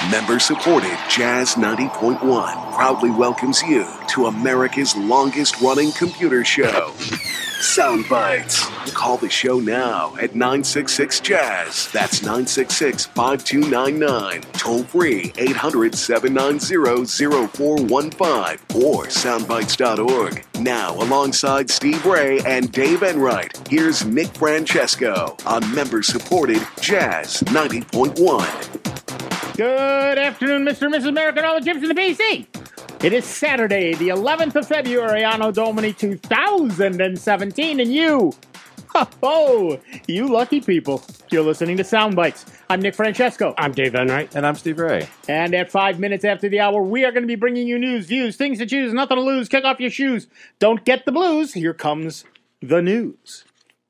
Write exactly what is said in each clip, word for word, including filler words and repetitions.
Member-supported Jazz ninety point one proudly welcomes you to America's longest-running computer show, Sound Bites. Call the show now at nine six six, Jazz. That's nine six six, five two nine nine. Toll free eight hundred, seven nine zero, zero four one five or soundbites dot org. Now, alongside Steve Ray and Dave Enright, here's Nick Francesco on member-supported Jazz ninety point one. Good afternoon, Mister and Missus America and all the gyms in the P C. It is Saturday, the eleventh of February, Anno Domini two thousand seventeen, and you, oh, you lucky people, you're listening to Sound Bites. I'm Nick Francesco. I'm Dave Enright. And I'm Steve Ray. And at five minutes after the hour, we are going to be bringing you news, views, things to choose, nothing to lose. Kick off your shoes. Don't get the blues. Here comes the news.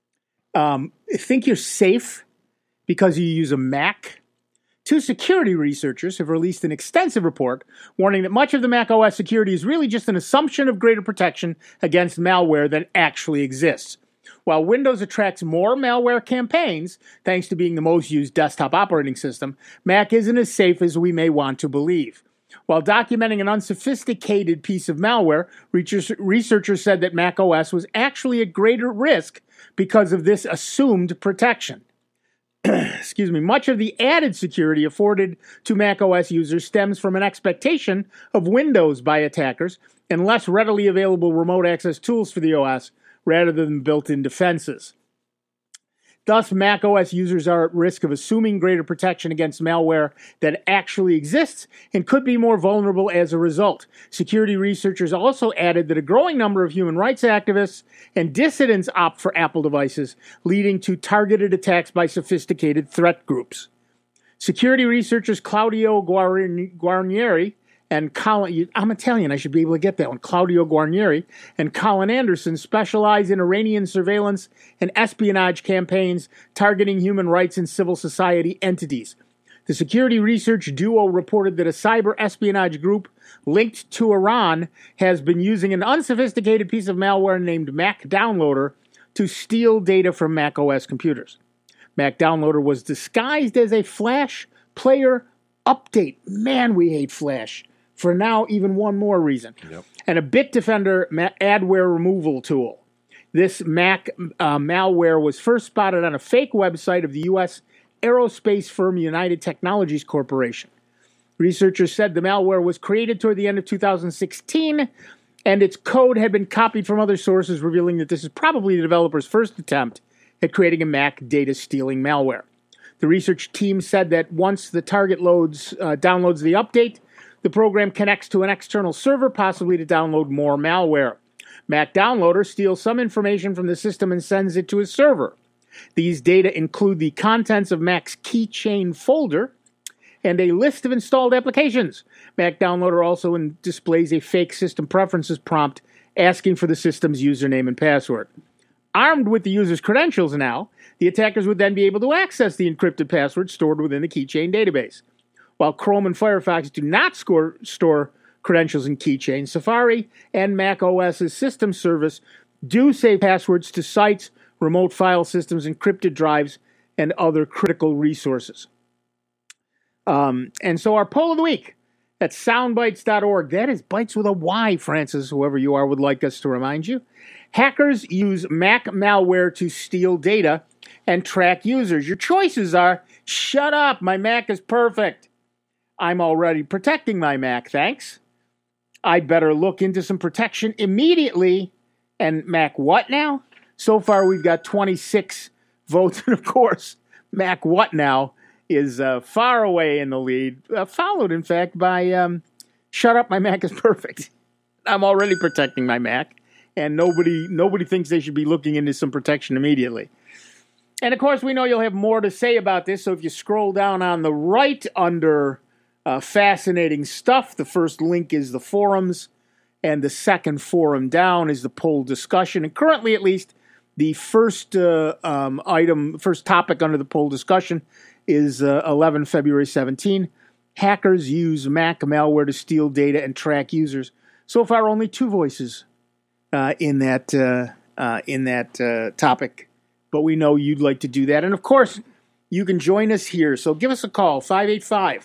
Um, think you're safe because you use a Mac? Two security researchers have released an extensive report warning that much of the macOS security is really just an assumption of greater protection against malware that actually exists. While Windows attracts more malware campaigns, thanks to being the most used desktop operating system, Mac isn't as safe as we may want to believe. While documenting an unsophisticated piece of malware, researchers said that macOS was actually at greater risk because of this assumed protection. Excuse me, much of the added security afforded to macOS users stems from an expectation of Windows by attackers and less readily available remote access tools for the O S rather than built-in defenses. Thus, macOS users are at risk of assuming greater protection against malware that actually exists and could be more vulnerable as a result. Security researchers also added that a growing number of human rights activists and dissidents opt for Apple devices, leading to targeted attacks by sophisticated threat groups. Security researchers Claudio Guarnieri and Colin, I'm Italian, I should be able to get that one, Claudio Guarnieri and Colin Anderson specialize in Iranian surveillance and espionage campaigns targeting human rights and civil society entities. The security research duo reported that a cyber espionage group linked to Iran has been using an unsophisticated piece of malware named Mac Downloader to steal data from macOS computers. Mac Downloader was disguised as a Flash player update. Man, we hate Flash. For now, even one more reason. Yep. And a Bitdefender ma- adware removal tool. This Mac uh, malware was first spotted on a fake website of the U S aerospace firm United Technologies Corporation. Researchers said the malware was created toward the end of two thousand sixteen, and its code had been copied from other sources, revealing that this is probably the developer's first attempt at creating a Mac data-stealing malware. The research team said that once the target loads uh, downloads the update, the program connects to an external server, possibly to download more malware. Mac Downloader steals some information from the system and sends it to a server. These data include the contents of Mac's keychain folder and a list of installed applications. Mac Downloader also in- displays a fake system preferences prompt asking for the system's username and password. Armed with the user's credentials now, the attackers would then be able to access the encrypted password stored within the keychain database. While Chrome and Firefox do not score, store credentials in keychains, Safari and macOS's system service do save passwords to sites, remote file systems, encrypted drives, and other critical resources. Um, and so our poll of the week at soundbites dot org. That is bites with a Y, Francis, whoever you are would like us to remind you. Hackers use Mac malware to steal data and track users. Your choices are, shut up, my Mac is perfect. I'm already protecting my Mac, thanks. I'd better look into some protection immediately. And Mac what now? So far we've got twenty-six votes. And of course, Mac what now is uh, far away in the lead. Uh, followed, in fact, by um, shut up, my Mac is perfect. I'm already protecting my Mac. And nobody nobody thinks they should be looking into some protection immediately. And of course, we know you'll have more to say about this. So if you scroll down on the right under uh, fascinating stuff, the first link is the forums. And the second forum down is the poll discussion. And currently, at least, the first uh, um, item, first topic under the poll discussion is uh, eleven February seventeenth. Hackers use Mac malware to steal data and track users. So far, only two voices uh, in that uh, uh, in that uh, topic. But we know you'd like to do that. And of course, you can join us here. So give us a call, five eight five,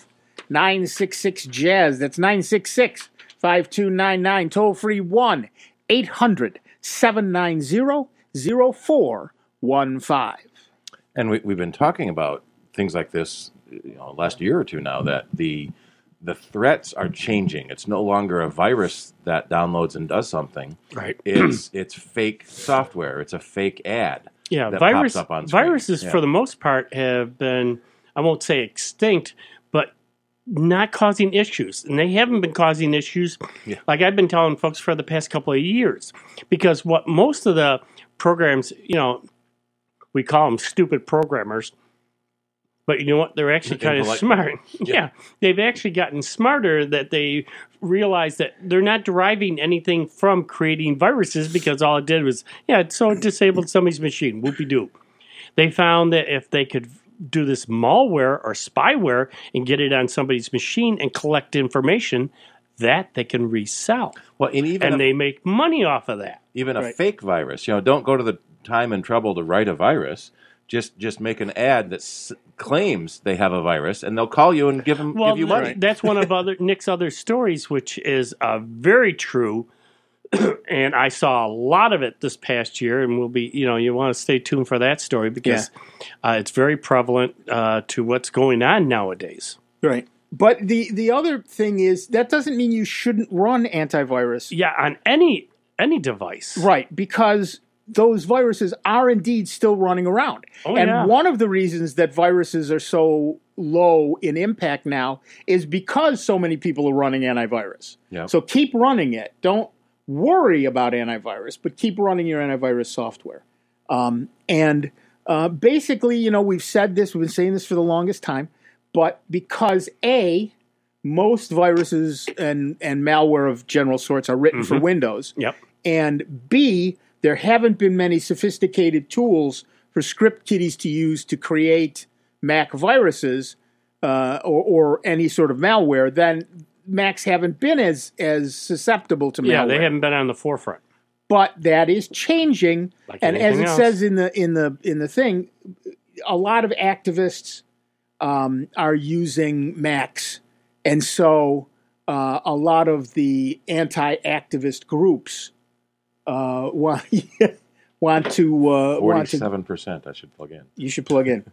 nine six six jazz. That's nine six six, five two nine nine. Toll free one eight hundred seven nine zero zero four one five. And we, we've been talking about things like this, you know, last year or two now, that the the threats are changing. It's no longer a virus that downloads and does something. Right. It's it's fake software. It's a fake ad. Yeah, that virus, pops up on screen. viruses yeah. for the most part have been, I won't say extinct, but not causing issues. And they haven't been causing issues Yeah. like I've been telling folks for the past couple of years. Because what most of the programs, you know, we call them stupid programmers, but you know what? They're actually kind of Impolite. smart. Yeah. yeah, they've actually gotten smarter that they realize that they're not deriving anything from creating viruses because all it did was, yeah, so it disabled somebody's machine. Whoopie-doo. They found that if they could do this malware or spyware and get it on somebody's machine and collect information, that they can resell. Well, and even and a, they make money off of that. even a Right. fake virus. You know, don't go to the time and trouble to write a virus. Just just make an ad that s- claims they have a virus, and they'll call you and give them Well, give you money. that's one of other Nick's other stories, which is uh, very true. And I saw a lot of it this past year, and we'll be, you know, you want to stay tuned for that story because uh, it's very prevalent uh, to what's going on nowadays. Right. But the, the other thing is that doesn't mean you shouldn't run antivirus. Yeah, on any any device. Right, because those viruses are indeed still running around. Oh, and yeah. one of the reasons that viruses are so low in impact now is because so many people are running antivirus. Yeah. So keep running it. Don't worry about antivirus, but keep running your antivirus software. Um, and uh, basically, you know, we've said this, we've been saying this for the longest time, but because A, most viruses and, and malware of general sorts are written for Windows, Yep. and B, there haven't been many sophisticated tools for script kiddies to use to create Mac viruses uh, or, or any sort of malware, then Macs haven't been as as susceptible to malware. Yeah, they haven't been on the forefront. But that is changing, Like and as anything it else. says in the in the in the thing, a lot of activists um, are using Macs, and so uh, a lot of the anti-activist groups uh, want want to uh, want to. Forty-seven percent. I should plug in. You should plug in.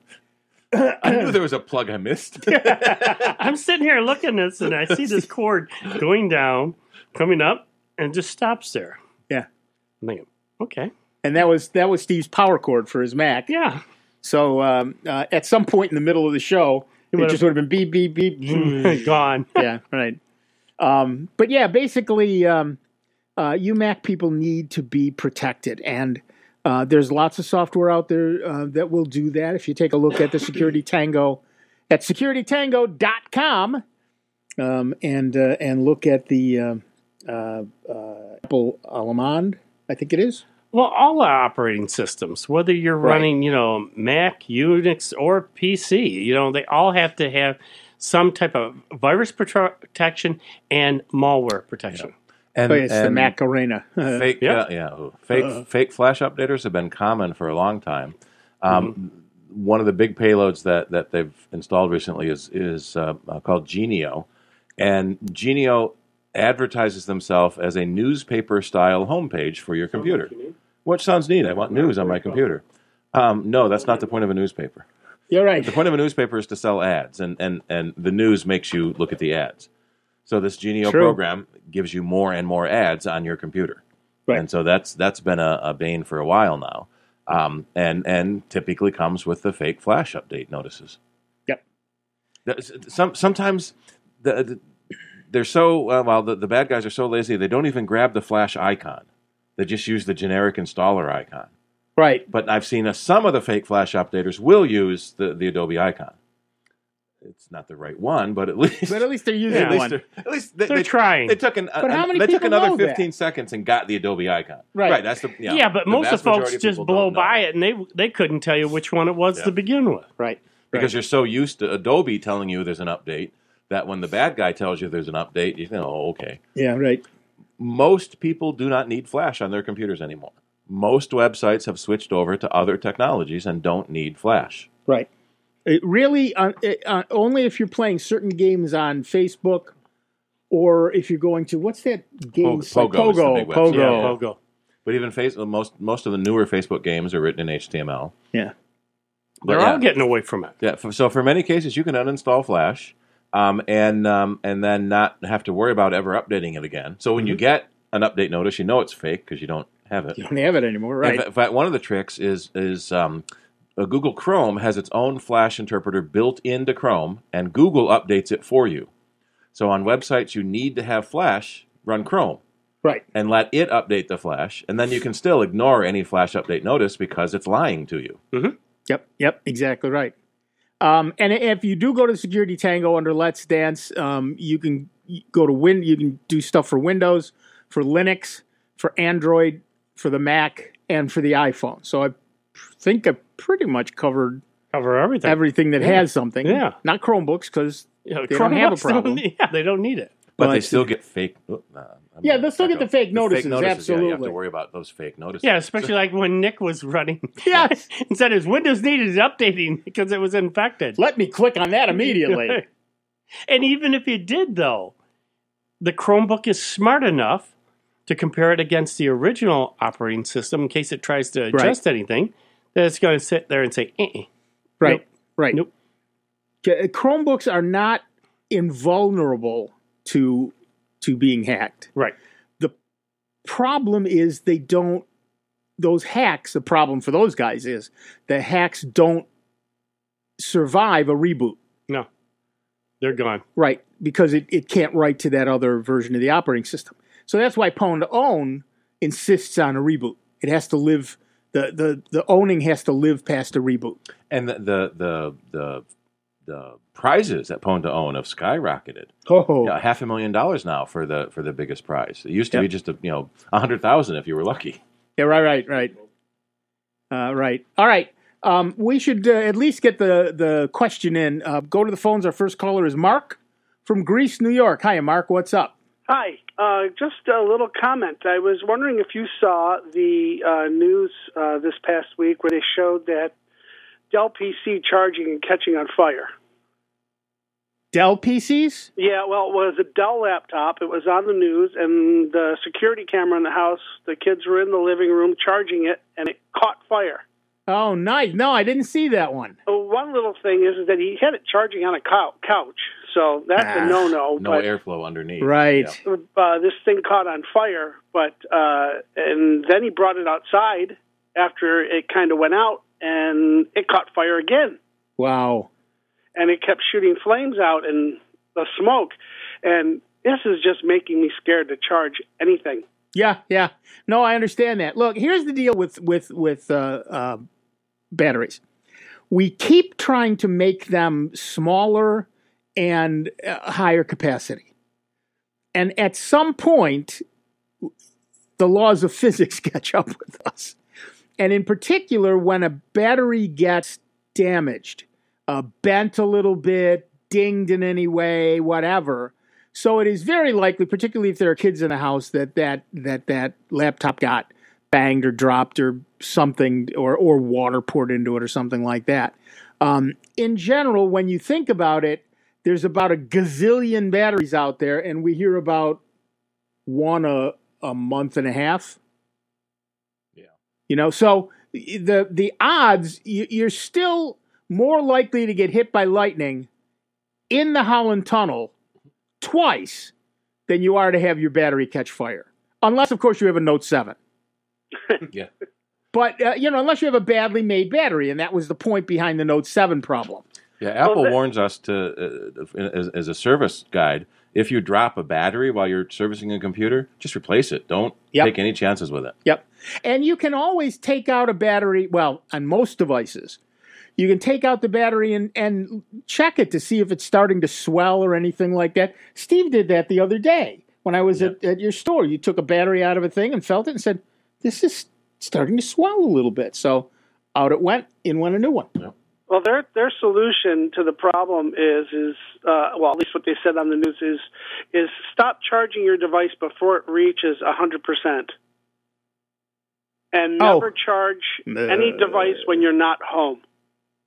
I knew there was a plug I missed. I'm sitting here looking at this, and I see this cord going down, coming up, and just stops there. Yeah, I'm thinking, okay. and that was that was Steve's power cord for his Mac. Yeah. So um, uh, at some point in the middle of the show, it would've- just would have been beep beep beep. Gone. Yeah, right. Um, but yeah, basically, um, uh, you Mac people need to be protected, and uh, there's lots of software out there uh, that will do that. If you take a look at the Security Tango at security tango dot com um, and uh, and look at the uh, uh, uh, Apple Alamand, I think it is. Well, all our operating systems, whether you're Right. running, you know, Mac, Unix, or P C, you know, they all have to have some type of virus protection and malware protection. And, Oh, it's the and Macarena. fake, Yeah. uh, yeah, ooh, fake, fake flash updaters have been common for a long time. Um, One of the big payloads that, that they've installed recently is is uh, uh, called Genio, and Genio advertises themselves as a newspaper-style homepage for your computer, which sounds neat. I want news on my computer. Um, no, that's not the point of a newspaper. You're right. The point of a newspaper is to sell ads, and, and, and the news makes you look at the ads. So this Genio True. program gives you more and more ads on your computer. Right. And so that's that's been a, a bane for a while now, um, and and typically comes with the fake flash update notices. Yep. The- Some sometimes the, the, they're so uh, well the, the bad guys are so lazy they don't even grab the flash icon. They just use the generic installer icon. Right. But I've seen uh, some of the fake flash updaters will use the, the Adobe icon. It's not the right one, but at least But at least they're using at least, one. they're- at least they, They're they, trying. They took an, But how an- many they took people another know that? fifteen seconds and got the Adobe icon. Right. That's the Yeah, but the most of vast the folks majority of just people blow don't know. by it, and they they couldn't tell you which one it was Yeah. to begin with. Right. because you're so used to Adobe telling you there's an update that when the bad guy tells you there's an update, you think, oh, okay. Yeah, right. Most people do not need Flash on their computers anymore. Most websites have switched over to other technologies and don't need Flash. Right. It really, uh, it, uh, only if you're playing certain games on Facebook, or if you're going to what's that game? Pogo, Pogo, is the Pogo, big website. Pogo. Yeah, Yeah. Pogo. But even face, most most of the newer Facebook games are written in H T M L. Yeah. But They're yeah. all getting away from it. Yeah, f- so for many cases, you can uninstall Flash, um, and um, and then not have to worry about ever updating it again. So when you get an update notice, you know it's fake because you don't have it. You don't have it anymore, In right? fa- In fact, one of the tricks is is um, uh, Google Chrome has its own Flash interpreter built into Chrome, and Google updates it for you. So on websites you need to have Flash, run Chrome. Right. And let it update the Flash, and then you can still ignore any Flash update notice because it's lying to you. Mm-hmm. Yep, yep, exactly right. Um, and if you do go to Security Tango under Let's Dance, um, you can go to Win. You can do stuff for Windows, for Linux, for Android, for the Mac, and for the iPhone. So I think I pretty much covered Cover everything. everything that Yeah. has something. Yeah. Not Chromebooks because Yeah, they don't have a Chromebooks don't problem. need- yeah, they don't need it. But, But- they still get fake. oh, nah, I'm Yeah, gonna they'll still back get the up. fake notices, Yeah, you have absolutely. to worry about those fake notices. Yeah, especially like when Nick was running. Yes. and said his Windows needed updating because it was infected. Let me click on that immediately. And even if you did, though, the Chromebook is smart enough to compare it against the original operating system in case it tries to adjust anything, that it's going to sit there and say, eh. Right, Nope. right. Nope. Okay, Chromebooks are not invulnerable to to being hacked. Right. The problem is they don't, those hacks, the problem for those guys is the hacks don't survive a reboot. No. They're gone. Right, because it, it can't write to that other version of the operating system. So that's why Pwn to Own insists on a reboot. It has to live, the, the, the owning has to live past a reboot. And the the the the, the prizes at Pwn to Own have skyrocketed. Oh, Yeah, half a million dollars now for the for the biggest prize. It used to Yep. be just a you know a hundred thousand if you were lucky. yeah, right, right, right. Uh, right. All right. Um, we should uh, at least get the, the question in. Uh, go to the phones. Our first caller is Mark from Greece, New York. Hi, Mark. What's up? Hi. Uh, just a little comment. I was wondering if you saw the uh, news uh, this past week where they showed that Dell P C charging and catching on fire. Dell P Cs? Yeah, well, it was a Dell laptop. It was on the news, and the security camera in the house, the kids were in the living room charging it, and it caught fire. Oh, nice. No, I didn't see that one. Well, one little thing is, is that he had it charging on a cou- couch, so that's Ah, a no-no. No but airflow underneath. Right. Yeah. uh, this thing caught on fire, but uh, and then he brought it outside after it kind of went out, and it caught fire again, Wow. and it kept shooting flames out and the smoke, and this is just making me scared to charge anything. Yeah, yeah. No, I understand that. Look, here's the deal with with with uh, uh, batteries. We keep trying to make them smaller and uh, higher capacity, and at some point, the laws of physics catch up with us. And in particular, when a battery gets damaged, uh, bent a little bit, dinged in any way, whatever. So it is very likely, particularly if there are kids in the house, that that that, that laptop got banged or dropped or something, or, or water poured into it or something like that. Um, in general, when you think about it, there's about a gazillion batteries out there, and we hear about one a, a month and a half. Yeah. You know, so the the odds, you- you're still more likely to get hit by lightning in the Holland Tunnel twice than you are to have your battery catch fire. Unless, of course, you have a Note seven. Yeah. But, uh, you know, unless you have a badly made battery, and that was the point behind the Note seven problem. Yeah, Apple that- warns us to, uh, as, as a service guide, if you drop a battery while you're servicing a computer, just replace it. Don't Yep. take any chances with it. Yep. And you can always take out a battery, well, on most devices, you can take out the battery and, and check it to see if it's starting to swell or anything like that. Steve did that the other day when I was at, at your store. You took a battery out of a thing and felt it and said, this is starting to swell a little bit. So out it went, in went a new one. Yep. Well, their their solution to the problem is is uh, well, at least what they said on the news is is stop charging your device before it reaches a hundred percent, and Oh. never charge any device when you're not home.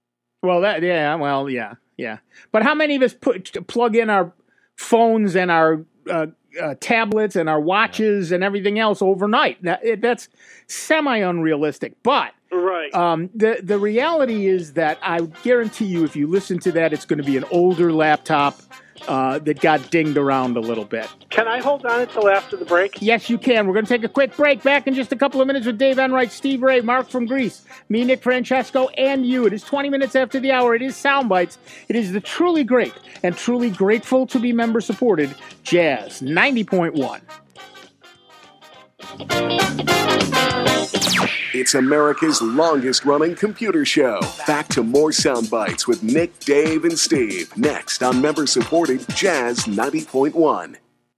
Well, that yeah, well, yeah, yeah. But how many of us put plug in our phones and our uh, uh, tablets and our watches and everything else overnight? That, it, that's semi unrealistic. But Right. um, the the reality is that I guarantee you, if you listen to that, it's going to be an older laptop uh, that got dinged around a little bit. Can I hold on until after the break? Yes, you can. We're going to take a quick break. Back in just a couple of minutes with Dave Enright, Steve Ray, Mark from Greece, me, Nick Francesco, and you. It is twenty minutes after the hour. It is Soundbites. It is the truly great and truly grateful to be member-supported Jazz ninety point one. It's America's longest-running computer show. Back to more Sound Bites with Nick, Dave, and Steve. Next on member-supported Jazz ninety point one.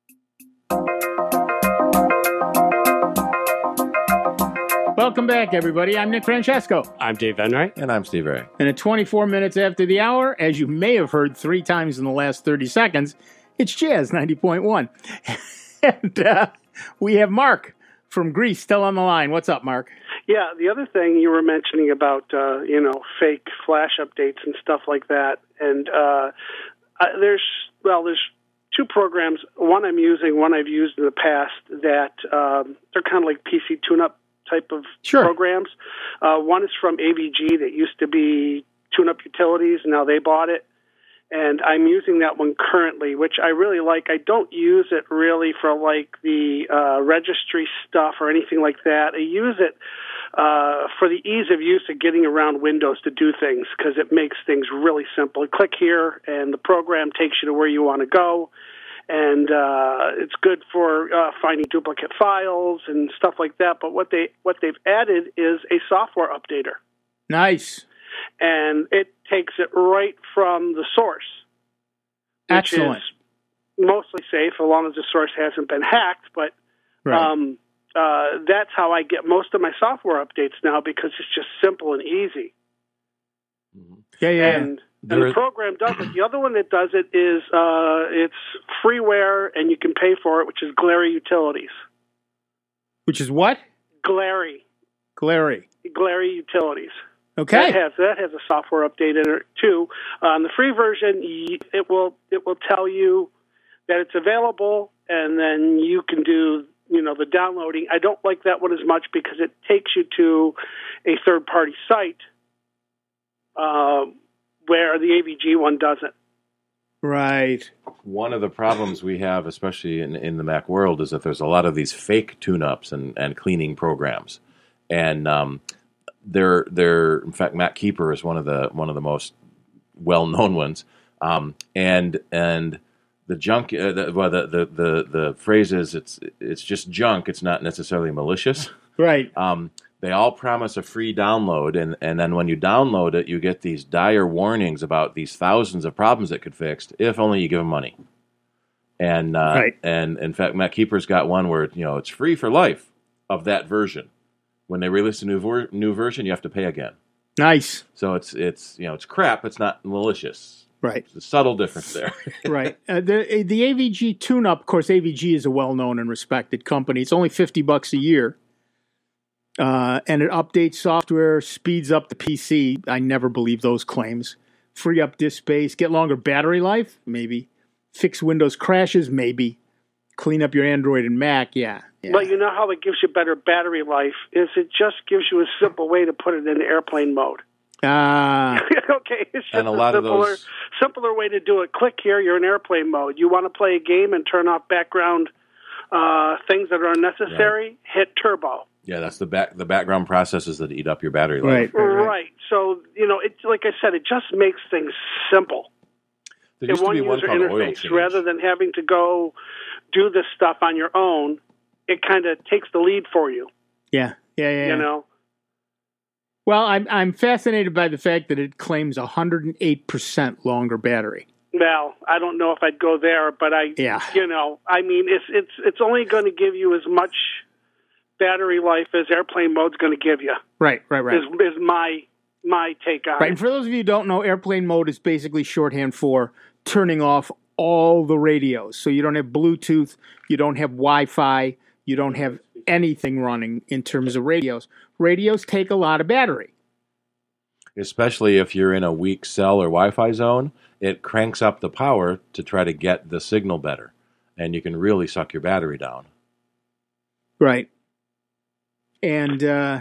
Welcome back, everybody. I'm Nick Francesco. I'm Dave Enright. And I'm Steve Ray. And at twenty-four minutes after the hour, as you may have heard three times in the last thirty seconds, it's Jazz ninety point one. and uh, we have Mark from Greece still on the line. What's up, Mark? Yeah, the other thing you were mentioning about, uh, you know, fake flash updates and stuff like that. And uh, uh, there's, well, there's two programs. One I'm using, one I've used in the past that um, they're kind of like P C tune-up type of Sure. programs. Uh, one is from A V G that used to be Tune-Up Utilities. Now they bought it. And I'm using that one currently, which I really like. I don't use it really for like the uh, registry stuff or anything like that. I use it uh, for the ease of use of getting around Windows to do things because it makes things really simple. You click here, and the program takes you to where you want to go. And uh, it's good for uh, finding duplicate files and stuff like that. But what they what they've added is a software updater. Nice. And it takes it right from the source, which Excellent. is mostly safe as long as the source hasn't been hacked. But Right. um, uh, that's how I get most of my software updates now because it's just simple and easy. yeah, yeah. And, and There the is- program does it. The other one that does it is uh, it's freeware and you can pay for it, which is Glary Utilities. Which is what? Glary. Glary. Glary Utilities. Okay. That has that has a software update in it too. On the free version, y- it will it will tell you that it's available, and then you can do you know the downloading. I don't like that one as much because it takes you to a third party site uh, where the A V G one doesn't. Right. One of the problems we have, especially in, in the Mac world, is that there's a lot of these fake tune-ups and, and cleaning programs. And um, they're, they're, in fact, Mac Keeper is one of the one of the most well-known ones. Um, and and the junk, uh, the, well, the, the, the, the phrase is it's, it's just junk. It's not necessarily malicious. Right. Um, they all promise a free download, and, and then when you download it, you get these dire warnings about these thousands of problems that could fixed if only you give them money. And uh, Right. and in fact, Mac Keeper's got one where you know it's free for life of that version. When they release a new ver- new version, you have to pay again. Nice. So it's it's you know it's crap. It's not malicious. Right. There's a subtle difference there. Right. Uh, the the A V G tune-up, of course, A V G is a well-known and respected company. It's only fifty bucks a year. Uh, and it updates software, speeds up the P C. I never believe those claims. Free up disk space, get longer battery life, maybe. Fix Windows crashes, maybe. Clean up your Android and Mac, yeah. yeah. But you know how it gives you better battery life is it just gives you a simple way to put it in airplane mode. Ah, Okay, it's just And a lot of simpler, those- simpler way to do it. Click here, you're in airplane mode. You want to play a game and turn off background uh, things that are unnecessary, hit turbo. Yeah, that's the back the background processes that eat up your battery right, life. right, right. Right. So, you know, it's like I said, it just makes things simple. There In used to one be one user called oil interface, change. rather than having to go do this stuff on your own, it kind of takes the lead for you, Yeah, yeah, yeah. you know? Well, I'm I'm fascinated by the fact that it claims one hundred eight percent longer battery. Well, I don't know if I'd go there, but I, Yeah. you know, I mean, it's it's it's only going to give you as much battery life as airplane mode's going to give you. Right, right, right. Is is my my take on Right, it. and for those of you who don't know, airplane mode is basically shorthand for turning off all the radios. So you don't have Bluetooth, you don't have Wi-Fi, you don't have anything running in terms of radios. Radios take a lot of battery. especially if you're in a weak cell or Wi-Fi zone. It cranks up the power to try to get the signal better, and you can really suck your battery down. Right. And, uh,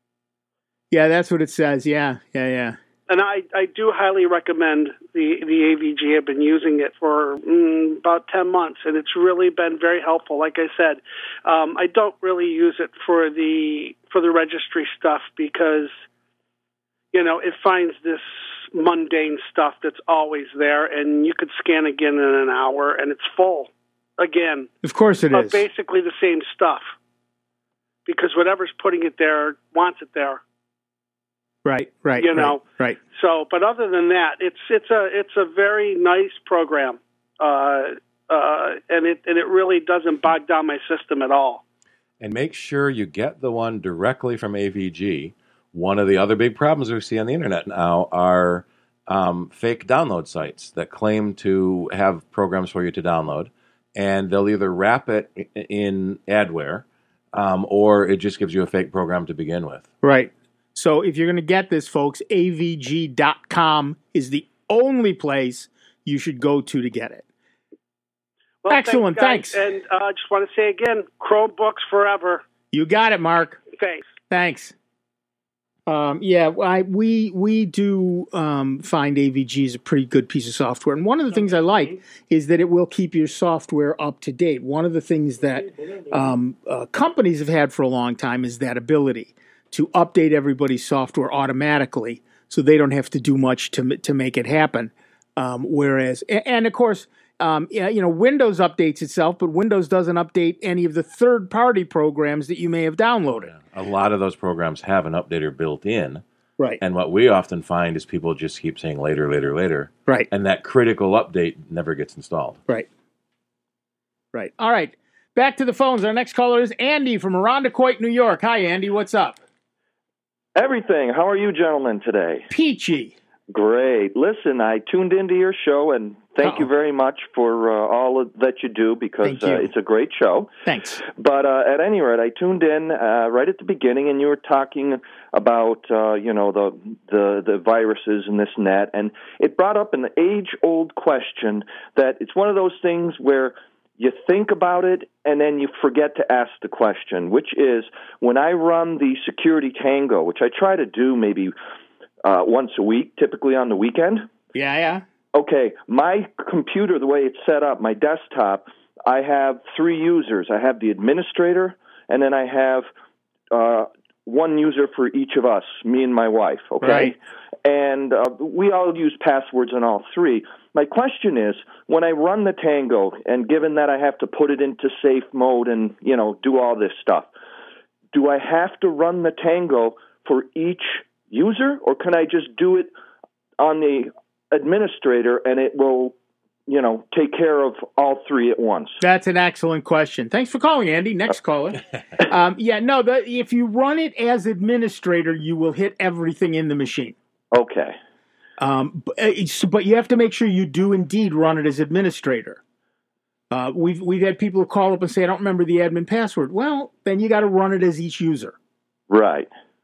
yeah, that's what it says. Yeah, yeah, yeah. And I, I do highly recommend the, the A V G. I've been using it for mm, about ten months, and it's really been very helpful. Like I said, um, I don't really use it for the for the registry stuff because, you know, it finds this mundane stuff that's always there, and you could scan again in an hour, and it's full again. Of course it of is. Basically the same stuff because whatever's putting it there wants it there. Right, right, you know, right, right. So, but other than that, it's it's a it's a very nice program, uh, uh, and it and it really doesn't bog down my system at all. And make sure you get the one directly from A V G. One of the other big problems we see on the internet now are um, fake download sites that claim to have programs for you to download, and they'll either wrap it in adware, um, or it just gives you a fake program to begin with. Right. So if you're going to get this, folks, A V G dot com is the only place you should go to to get it. Well, Excellent, thanks. thanks. And I uh, just want to say again, Chromebooks forever. You got it, Mark. Thanks. Thanks. Um, yeah, I, we we do um, find A V G is a pretty good piece of software. And one of the things I like is that it will keep your software up to date. One of the things that um, uh, companies have had for a long time is that ability to update everybody's software automatically, so they don't have to do much to to make it happen. Um, whereas, and, and of course, um, yeah, you know, Windows updates itself, but Windows doesn't update any of the third-party programs that you may have downloaded. A lot of those programs have an updater built in, Right. and what we often find is people just keep saying later, later, later, Right. and that critical update never gets installed. Right. Right. All right. Back to the phones. Our next caller is Andy from Irondequoit, New York. Hi, Andy. What's up? Everything. How are you gentlemen today? Peachy. Great. Listen, I tuned into your show, and thank Uh-oh. you very much for uh, all of, that you do because Thank you. Uh, it's a great show. Thanks. But uh, at any rate, I tuned in uh, right at the beginning, and you were talking about uh, you know the, the the viruses and this and that, and it brought up an age-old question that it's one of those things where you think about it and then you forget to ask the question, which is when I run the Security Tango, which I try to do maybe uh, once a week, typically on the weekend. Yeah, yeah. Okay, my computer, the way it's set up, my desktop, I have three users. I have the administrator, and then I have uh, one user for each of us, me and my wife, okay? Right. And uh, we all use passwords on all three. My question is, when I run the Tango, and given that I have to put it into safe mode and, you know, do all this stuff, do I have to run the Tango for each user, or can I just do it on the administrator and it will, you know, take care of all three at once? That's an excellent question. Thanks for calling, Andy. Next caller. um, yeah, no, the, if you run it as administrator, you will hit everything in the machine. Okay. Um, but, it's, but you have to make sure you do indeed run it as administrator. Uh, we've we've had people who call up and say, I don't remember the admin password. Well, then you got to run it as each user. Right.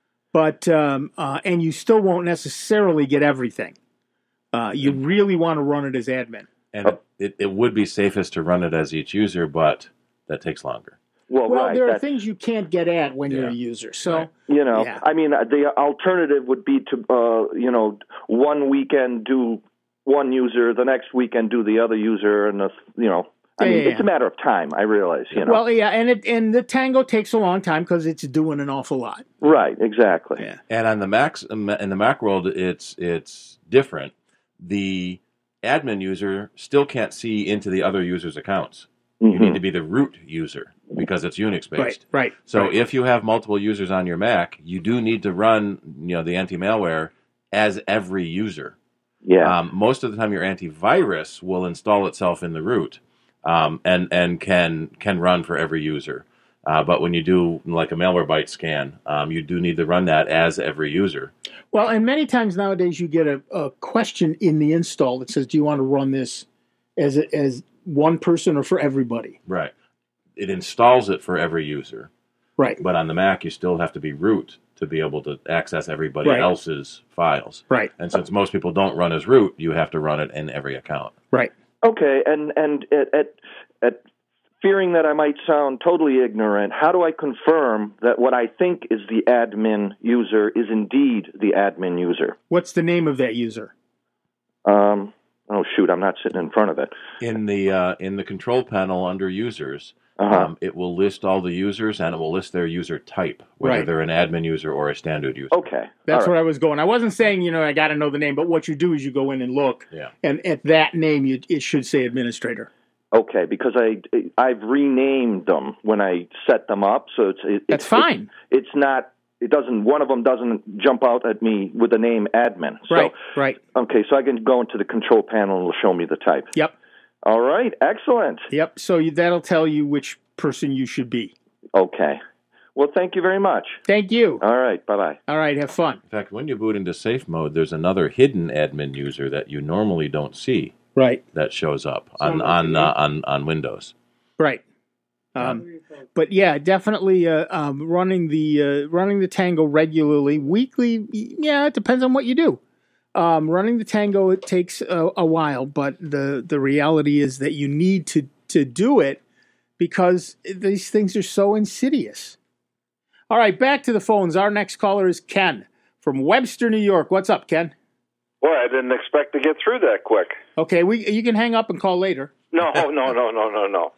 But um, uh, and you still won't necessarily get everything. Uh, you really want to run it as admin. And it, it, it would be safest to run it as each user, but that takes longer. Well, Well, right. there are that- things you can't get at when you're a Yeah. user. So, Right. You know, Yeah. I mean, the alternative would be to, uh, you know, one weekend do one user, the next weekend do the other user, and the, you know, I Yeah, mean, yeah, it's a yeah. matter of time. I realize, you know. well, yeah, and it and the Tango takes a long time because it's doing an awful lot. Right, exactly. Yeah. And on the Macs, in the Mac world, it's it's different. The admin user still can't see into the other user's accounts. You Mhm. need to be the root user because it's Unix based. Right, right. So right. if you have multiple users on your Mac, you do need to run, you know, the anti-malware as every user. Yeah. Um, most of the time, your antivirus will install itself in the root um, and and can can run for every user. Uh, but when you do like a Malwarebytes scan, um, you do need to run that as every user. Well, and many times nowadays you get a, a question in the install that says, "Do you want to run this as a, as one person or for everybody?" Right. It installs it for every user. Right. But on the Mac, you still have to be root to be able to access everybody Right. else's files. Right. And since most people don't run as root, you have to run it in every account. Right. Okay, and and at, at at fearing that I might sound totally ignorant, how do I confirm that what I think is the admin user is indeed the admin user? What's the name of that user? Um, oh shoot, I'm not sitting in front of it. In the uh, in the control panel under users, Uh-huh. um, it will list all the users and it will list their user type, whether Right. they're an admin user or a standard user. Okay, That's all where right. I was going. I wasn't saying, you know, I got to know the name, but what you do is you go in and look, Yeah. and at that name, you, it should say administrator. Okay, because I I've renamed them when I set them up, so it's it, That's it's, fine. It's, it's not. It doesn't. One of them doesn't jump out at me with the name admin. Right, So, right. okay, so I can go into the control panel and it'll show me the type. Yep, All right, excellent. yep. So you, that'll tell you which person you should be. Okay. Well, thank you very much. Thank you. All right, bye-bye. All right, have fun. In fact, when you boot into safe mode, there's another hidden admin user that you normally don't see Right, that shows up on on uh, on on Windows. right. Um, but yeah, definitely uh, um, running the uh, running the Tango regularly, weekly. Yeah, it depends on what you do. Um, running the Tango, it takes a, a while, but the the reality is that you need to to do it because these things are so insidious. All right, back to the phones. Our next caller is Ken from Webster, New York. What's up, Ken? Well, I didn't expect to get through that quick. Okay, we you can hang up and call later. No, no, no, no, no, no.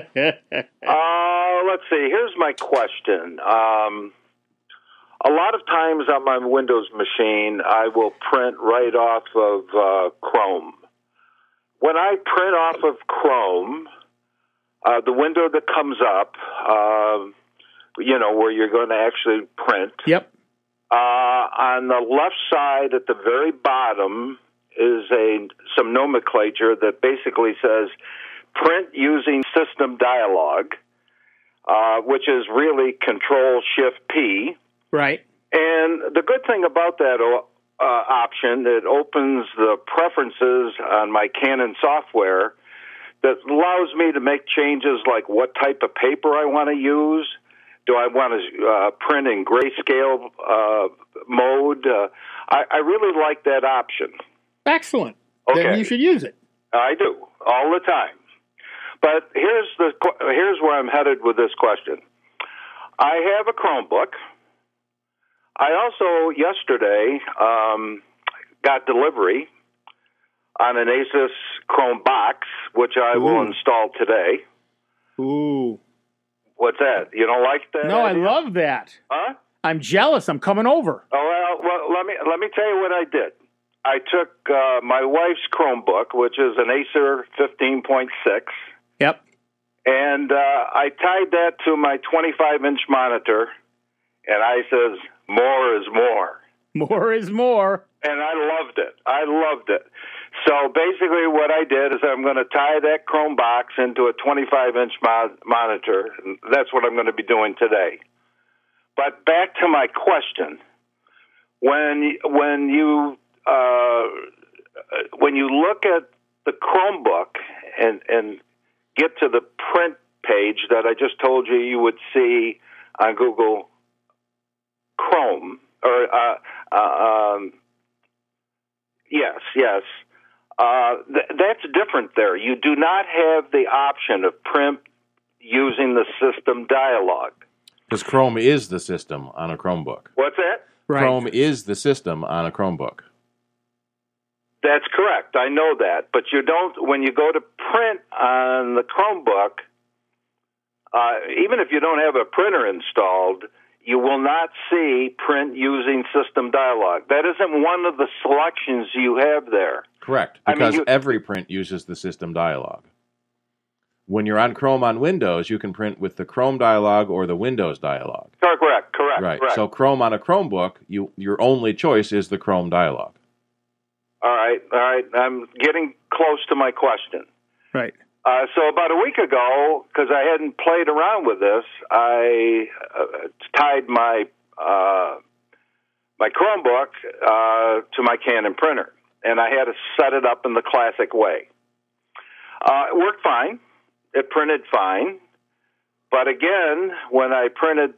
Uh, let's see. Here's my question. Um, a lot of times on my Windows machine, I will print right off of uh, Chrome. When I print off of Chrome, uh, the window that comes up, uh, you know, where you're going to actually print, Yep. uh, on the left side at the very bottom is a some nomenclature that basically says print using system dialog, uh, which is really Control Shift P. Right. And the good thing about that uh, option, it opens the preferences on my Canon software that allows me to make changes like what type of paper I want to use. Do I want to uh, print in grayscale uh, mode? Uh, I, I really like that option. Excellent. Okay. Then you should use it. I do all the time. But here's the here's where I'm headed with this question. I have a Chromebook. I also yesterday um, got delivery on an Asus Chrome box, which I will Ooh. install today. Ooh. What's that? You don't like that? No, I idea? love that. Huh? I'm jealous. I'm coming over. Oh well, well, let me let me tell you what I did. I took uh, my wife's Chromebook, which is an Acer fifteen point six, Yep. and uh, I tied that to my twenty-five inch monitor, and I says, "More is more," More is more. and I loved it. I loved it. So basically, what I did is I'm going to tie that Chrome box into a twenty-five inch mo- monitor. And that's what I'm going to be doing today. But back to my question: when when you uh, when you look at the Chromebook and and get to the print page that I just told you you would see on Google Chrome, or uh, uh, um, yes, yes. Uh, th- that's different there. You do not have the option of print using the system dialog. Because Chrome is the system on a Chromebook. What's that? Right. Chrome is the system on a Chromebook. That's correct. I know that. But you don't, when you go to print on the Chromebook, uh, even if you don't have a printer installed, you will not see print using system dialog. That isn't one of the selections you have there. Correct. I mean, Because you- every print uses the system dialog. When you're on Chrome on Windows, you can print with the Chrome dialog or the Windows dialog. Correct, correct, Right. correct. So Chrome on a Chromebook, you your only choice is the Chrome dialog. All right, all right. I'm getting close to my question. Right. Uh, so about a week ago, because I hadn't played around with this, I uh, tied my uh, my Chromebook uh, to my Canon printer, and I had to set it up in the classic way. Uh, it worked fine. It printed fine. But again, when I printed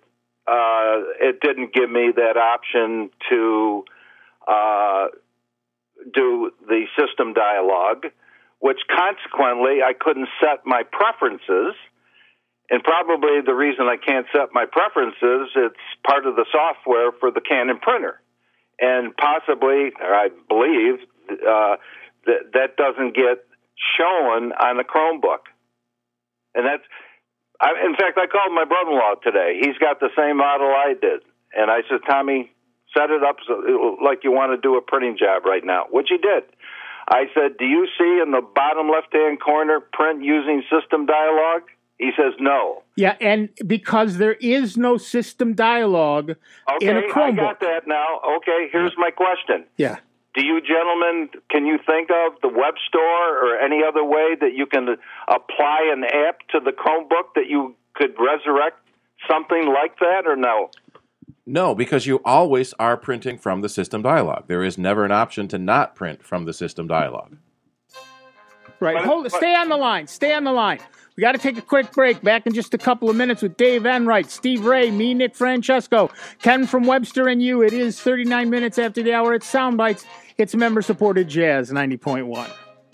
uh, it didn't give me that option to uh, do the system dialog, which consequently I couldn't set my preferences. And probably the reason I can't set my preferences, it's part of the software for the Canon printer. And possibly, or I believe, uh, that that doesn't get shown on the Chromebook. And that's, I, in fact, I called my brother-in-law today. He's got the same model I did. And I said, Tommy, set it up so, like you want to do a printing job right now, which he did. I said, do you see in the bottom left-hand corner print using system dialog? He says no. Yeah, and because there is no system dialog okay, in a Chromebook. I got that now. Okay, here's my question. Yeah. Do you gentlemen, can you think of the web store or any other way that you can apply an app to the Chromebook that you could resurrect something like that, or no? No, because you always are printing from the system dialog. There is never an option to not print from the system dialog. Right. But, Hold. but, stay on the line. Stay on the line. We got to take a quick break. Back in just a couple of minutes with Dave Enright, Steve Ray, me, Nick Francesco, Ken from Webster, and you. It is thirty-nine minutes after the hour. It's Soundbites. It's member-supported Jazz ninety point one.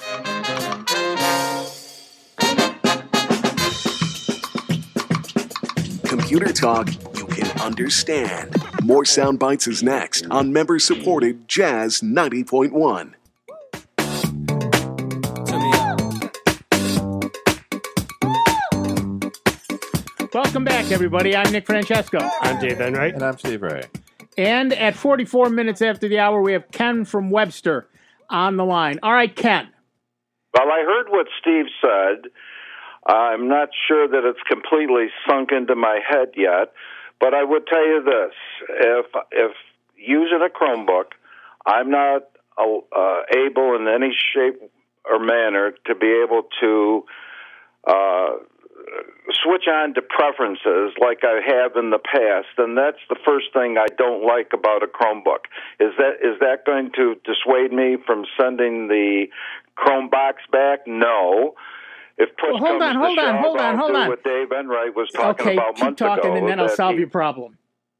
Computer talk you can understand. More Soundbites is next on member-supported Jazz ninety point one. Welcome back, everybody. I'm Nick Francesco. I'm Dave Enright. And I'm Steve Ray. And at forty-four minutes after the hour, we have Ken from Webster on the line. All right, Ken. Well, I heard what Steve said. I'm not sure that it's completely sunk into my head yet, but I would tell you this. If if using a Chromebook, I'm not uh, able in any shape or manner to be able to uh, switch on to preferences like I have in the past, and that's the first thing I don't like about a Chromebook. Is that is that going to dissuade me from sending the Chromebox back? No. If push Well, hold comes on, hold to on, shove, hold on, I'll hold do on. what Dave Enright was talking Okay, about keep months talking, ago. and then I'll that solve he- your problem.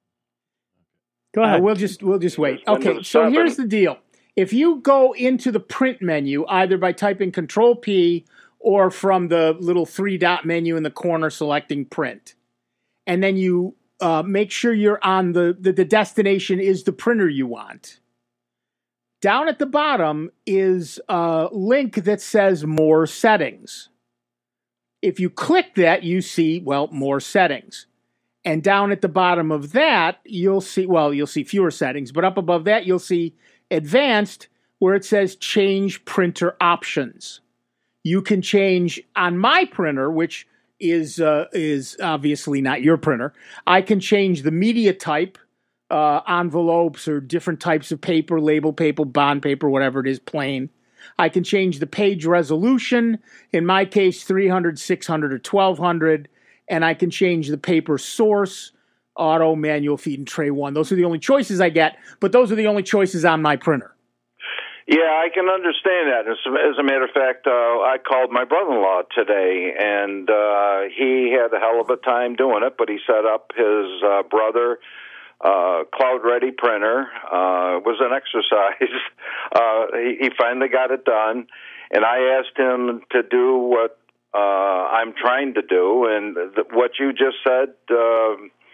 Go Uh, ahead. we'll just we'll just wait. Windows Okay, so seven. here's the deal. If you go into the print menu, either by typing Control P or from the little three dot menu in the corner selecting print, and then you uh, make sure you're on the, the the destination is the printer you want. Down at the bottom is a link that says More Settings. If you click that, you see, well, more settings. And down at the bottom of that, you'll see, well, you'll see fewer settings, but up above that, you'll see Advanced, where it says Change Printer Options. You can change on my printer, which is uh, is obviously not your printer. I can change the media type, uh, envelopes or different types of paper, label paper, bond paper, whatever it is, plain. I can change the page resolution, in my case, three hundred, six hundred, or twelve hundred, and I can change the paper source, auto, manual, feed, and tray one. Those are the only choices I get, but those are the only choices on my printer. Yeah, I can understand that. As, as a matter of fact, uh, I called my brother-in-law today, and uh, he had a hell of a time doing it, but he set up his uh, brother uh, Cloud Ready printer. Uh, it was an exercise. uh, he, he finally got it done, and I asked him to do what uh, I'm trying to do, and th- what you just said, uh,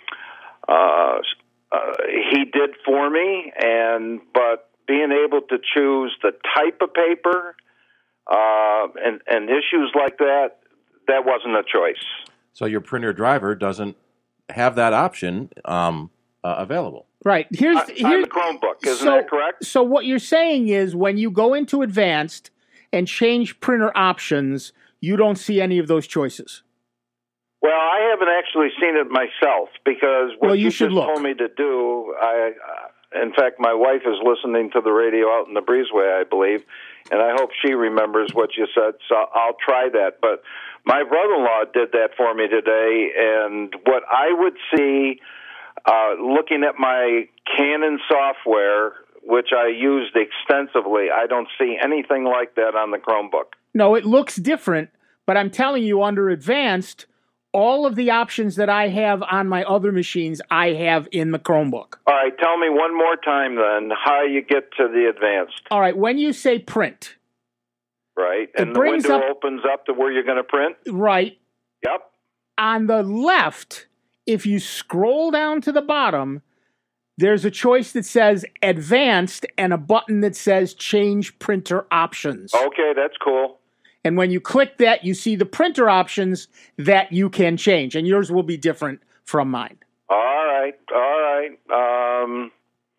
uh, uh, he did for me, and but being able to choose the type of paper uh, and, and issues like that, that wasn't a choice. So your printer driver doesn't have that option um, uh, available. Right. Here's, On- on here's the Chromebook, isn't so, that correct? So what you're saying is when you go into Advanced and change printer options, you don't see any of those choices. Well, I haven't actually seen it myself because what Well, you you, should just look. told me to do, I, uh, in fact, my wife is listening to the radio out in the breezeway, I believe, and I hope she remembers what you said, so I'll try that. But my brother-in-law did that for me today, and what I would see uh, looking at my Canon software, which I used extensively, I don't see anything like that on the Chromebook. No, it looks different, but I'm telling you, under Advanced, all of the options that I have on my other machines, I have in the Chromebook. All right, tell me one more time then how you get to the advanced. All right, when you say print. Right, It and the brings window up- opens up to where you're going to print? Right. Yep. On the left, if you scroll down to the bottom, there's a choice that says advanced and a button that says change printer options. Okay, that's cool. And when you click that, you see the printer options that you can change, and yours will be different from mine. All right, all right. Um,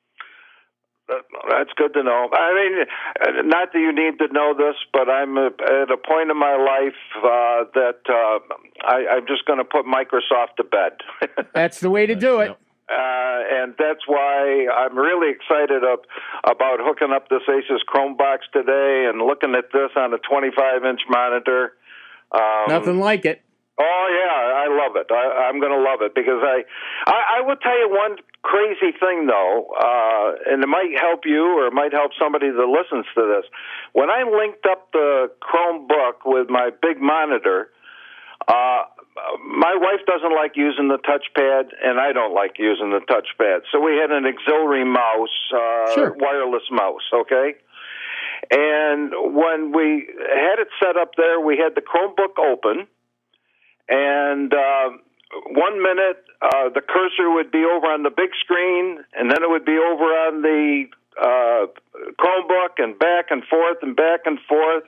that, that's good to know. I mean, not that you need to know this, but I'm at a point in my life uh, that uh, I, I'm just going to put Microsoft to bed. That's the way to do it. Yep. Uh, and that's why I'm really excited up, about hooking up this Asus Chromebox today and looking at this on a twenty-five inch monitor. Um, Nothing like it. Oh yeah, I love it. I, I'm going to love it because I, I, I will tell you one crazy thing though, uh, and it might help you or it might help somebody that listens to this. When I linked up the Chromebook with my big monitor, uh, my wife doesn't like using the touchpad, and I don't like using the touchpad. So we had an auxiliary mouse, uh, Sure. wireless mouse, okay? And when we had it set up there, we had the Chromebook open, and uh, one minute uh, the cursor would be over on the big screen, and then it would be over on the uh, Chromebook, and back and forth and back and forth.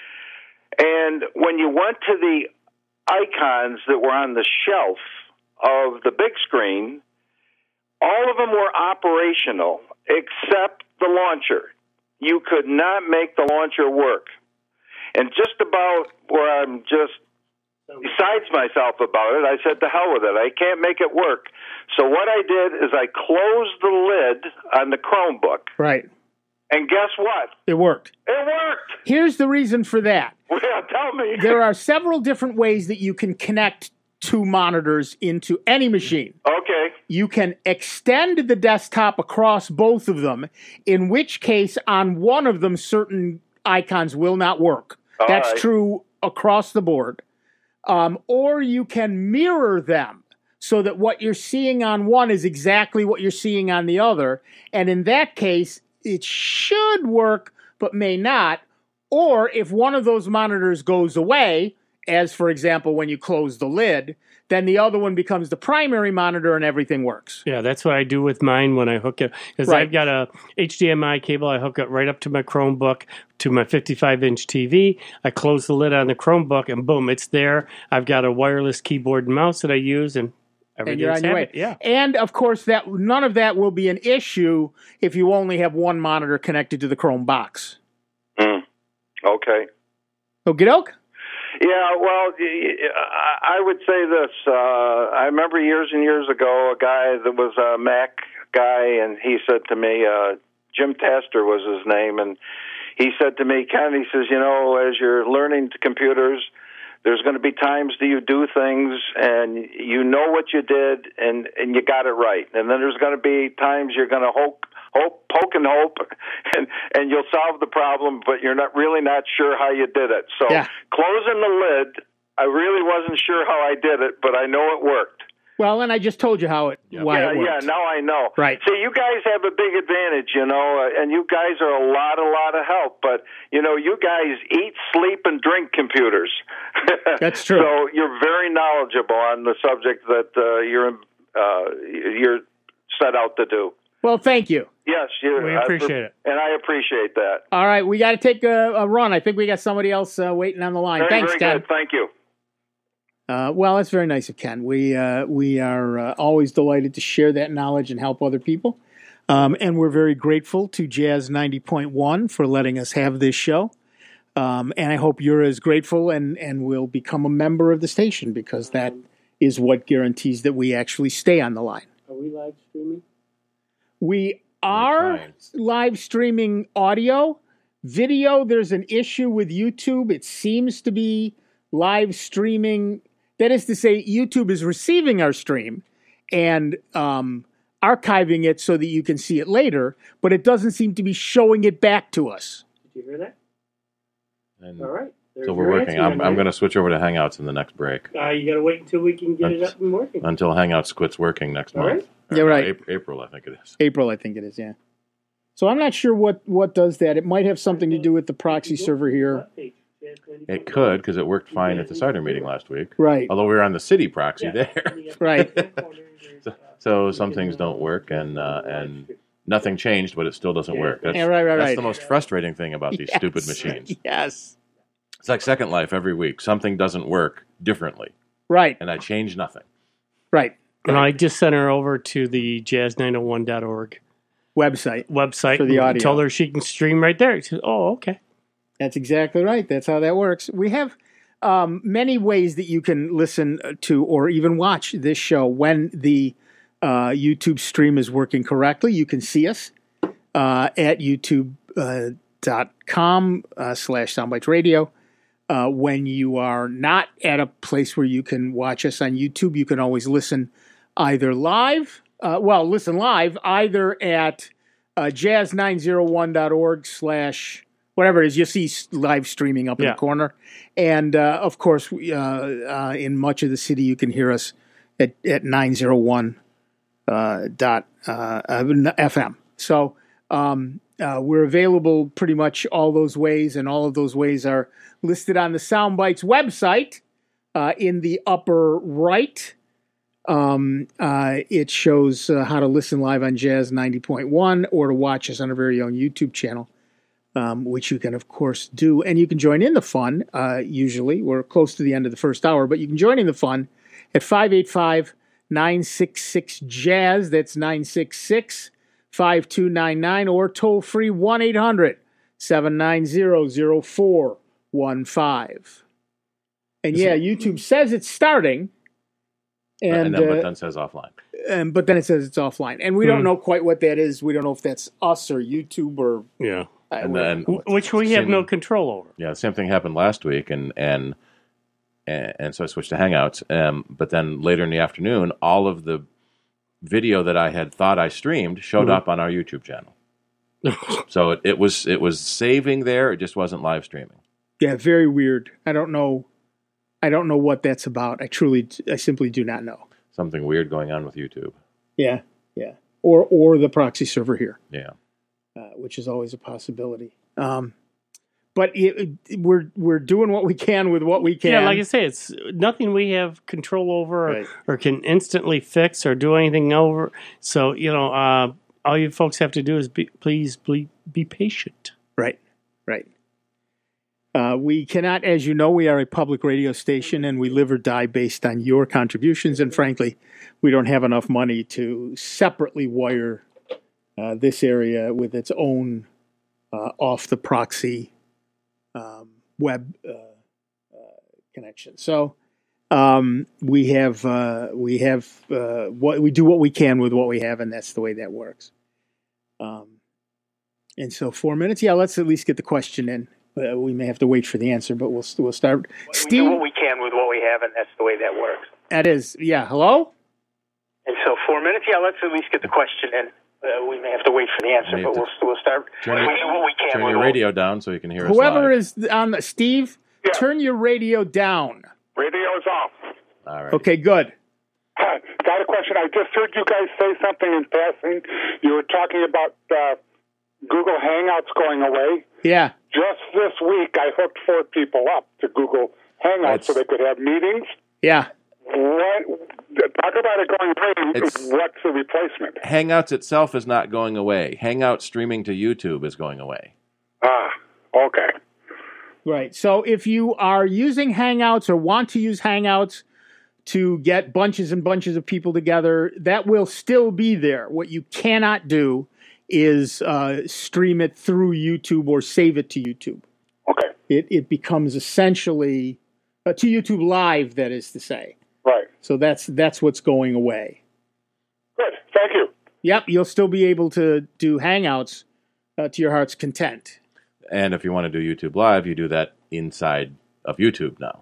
And when you went to the icons that were on the shelf of the big screen, all of them were operational except the launcher. You could not make the launcher work. And just about where I'm just besides myself about it, I said, to hell with it. I can't make it work. So what I did is I closed the lid on the Chromebook. Right. And guess what? It worked. It worked. Here's the reason for that. Well, tell me. There are several different ways that you can connect two monitors into any machine. Okay. You can extend the desktop across both of them, in which case on one of them certain icons will not work. All That's right. true across the board. Um, or you can mirror them so that what you're seeing on one is exactly what you're seeing on the other. And in that case, it should work, but may not. Or if one of those monitors goes away, as for example, when you close the lid, then the other one becomes the primary monitor and everything works. Yeah, that's what I do with mine when I hook it. Because Right. I've got a H D M I cable. I hook it right up to my Chromebook, to my fifty-five inch T V. I close the lid on the Chromebook, and boom, it's there. I've got a wireless keyboard and mouse that I use, and And everything's you're on your way. Yeah. And of course, that none of that will be an issue if you only have one monitor connected to the Chrome box. Mm. Okay. Okie doke? Yeah, well, I would say this. Uh, I remember years and years ago, a guy that was a Mac guy, and he said to me, uh, Jim Taster was his name, and he said to me, Ken, he says, you know, as you're learning to computers, there's going to be times that you do things and you know what you did and, and you got it right. And then there's going to be times you're going to hope, hope, poke and hope, and, and you'll solve the problem, but you're not really not sure how you did it. So Yeah. closing the lid, I really wasn't sure how I did it, but I know it worked. Well, and I just told you how it, why yeah, it worked. yeah, now I know. Right. See, you guys have a big advantage, you know, uh, and you guys are a lot, a lot of help. But, you know, you guys eat, sleep, and drink computers. That's true. So you're very knowledgeable on the subject that uh, you're uh, you're set out to do. Well, thank you. Yes, you. We appreciate it. And I appreciate that. All right, we got to take a, a run. I think we got somebody else uh, waiting on the line. Very, Thanks, very Ken. good. Thank you. Uh, well, that's very nice of Ken. We uh, we are uh, always delighted to share that knowledge and help other people. Um, and we're very grateful to Jazz ninety point one for letting us have this show. Um, and I hope you're as grateful and, and will become a member of the station, because that is what guarantees that we actually stay on the line. Are we live streaming? We are trying. live streaming audio. Video, there's an issue with YouTube. It seems to be live streaming. That is to say, YouTube is receiving our stream and um, archiving it so that you can see it later, but it doesn't seem to be showing it back to us. Did you hear that? And All right. So we're working. I'm, I'm going to switch over to Hangouts in the next break. Uh, you got to wait until we can get it up and working. Until Hangouts quits working next All month. right. Yeah, Or, right. April, April, I think it is. April, I think it is, yeah. So I'm not sure what, what does that. It might have something to do with the proxy server here. It could, because it worked fine at the cider meeting last week. Right, Although we were on the city proxy there. right. So, so some things don't work, and uh, and nothing changed, but it still doesn't work. That's, Yeah, right, right, that's right. the most frustrating thing about these Yes. stupid machines. Yes. It's like Second Life every week. Something doesn't work differently, Right, and I change nothing. right. And I just sent her over to the jazz nine oh one dot org Website. website For the and audio. told her she can stream right there. She said, oh, okay. That's exactly right. That's how that works. We have um, many ways that you can listen to or even watch this show when the uh, YouTube stream is working correctly. You can see us uh, at youtube dot com uh, slash soundbites radio. Uh, when you are not at a place where you can watch us on YouTube, you can always listen either live, uh, well, listen live either at uh, jazz nine oh one dot org slash whatever it is. You'll see s- live streaming up in Yeah. the corner. And, uh, of course, we, uh, uh, in much of the city, you can hear us at, at nine oh one uh, dot uh, F M. So um, uh, we're available pretty much all those ways, and all of those ways are listed on the Soundbites website uh, in the upper right. Um, uh, it shows uh, how to listen live on Jazz ninety point one or to watch us on our very own YouTube channel, um, which you can, of course, do. And you can join in the fun, uh, usually. We're close to the end of the first hour, but you can join in the fun at five eight five, nine six six, jazz. That's nine six six, five two nine nine, or toll free one eight hundred, seven nine zero, zero four one five. And yeah, YouTube says it's starting. And, And, then, uh, but then says offline. and but then it says it's offline, and we don't know quite what that is. We don't know if that's us or YouTube or Yeah. uh, And we- then, Which we have Same- no control over. yeah, the same thing happened last week, and and and, and so I switched to Hangouts. Um, but then later in the afternoon, all of the video that I had thought I streamed showed Mm-hmm. up on our YouTube channel. So it, it was it was saving there. It just wasn't live streaming. yeah, very weird. I don't know. I don't know what that's about. I truly, I simply do not know. Something weird going on with YouTube. Yeah, yeah, or or the proxy server here, Yeah. uh, which is always a possibility. Um, but it, it, we're we're doing what we can with what we can. Yeah, like I say, it's nothing we have control over or, Right. or can instantly fix or do anything over. So, you know, uh, all you folks have to do is be, please be, be patient. Right, right. Uh, we cannot, as you know, we are a public radio station, and we live or die based on your contributions. And frankly, we don't have enough money to separately wire uh, this area with its own uh, off the proxy um, web uh, uh, connection. So um, we have uh, we have uh, what we do what we can with what we have, and that's the way that works. Um, and so four minutes, yeah. Let's at least get the question in. Uh, we may have to wait for the answer, but we'll we'll start. We Steve, do what we can with what we have, and that's the way that works. that is, yeah. Hello. And so, four minutes, yeah, let's at least get the question in. Uh, we may have to wait for the answer, May but have we'll we'll start. Turn we your- do what we can Turn with your what- radio down so you can hear us Whoever live. is on the Steve, Yeah. turn your radio down. Radio's off. All right. Okay, good. Hi, got a question. I just heard you guys say something in passing. You were talking about uh, Google Hangouts going away. Yeah, Just this week, I hooked four people up to Google Hangouts so That's- they could have meetings. yeah. What? Talk about it going away. It's- What's the replacement? Hangouts itself is not going away. Hangout streaming to YouTube is going away. Ah, okay. Right. So if you are using Hangouts or want to use Hangouts to get bunches and bunches of people together, that will still be there. What you cannot do is uh, stream it through YouTube or save it to YouTube. Okay. It it becomes essentially uh, to YouTube Live, that is to say. Right. So that's that's what's going away. Good. Thank you. Yep, you'll still be able to do Hangouts uh, to your heart's content. And if you want to do YouTube Live, you do that inside of YouTube now.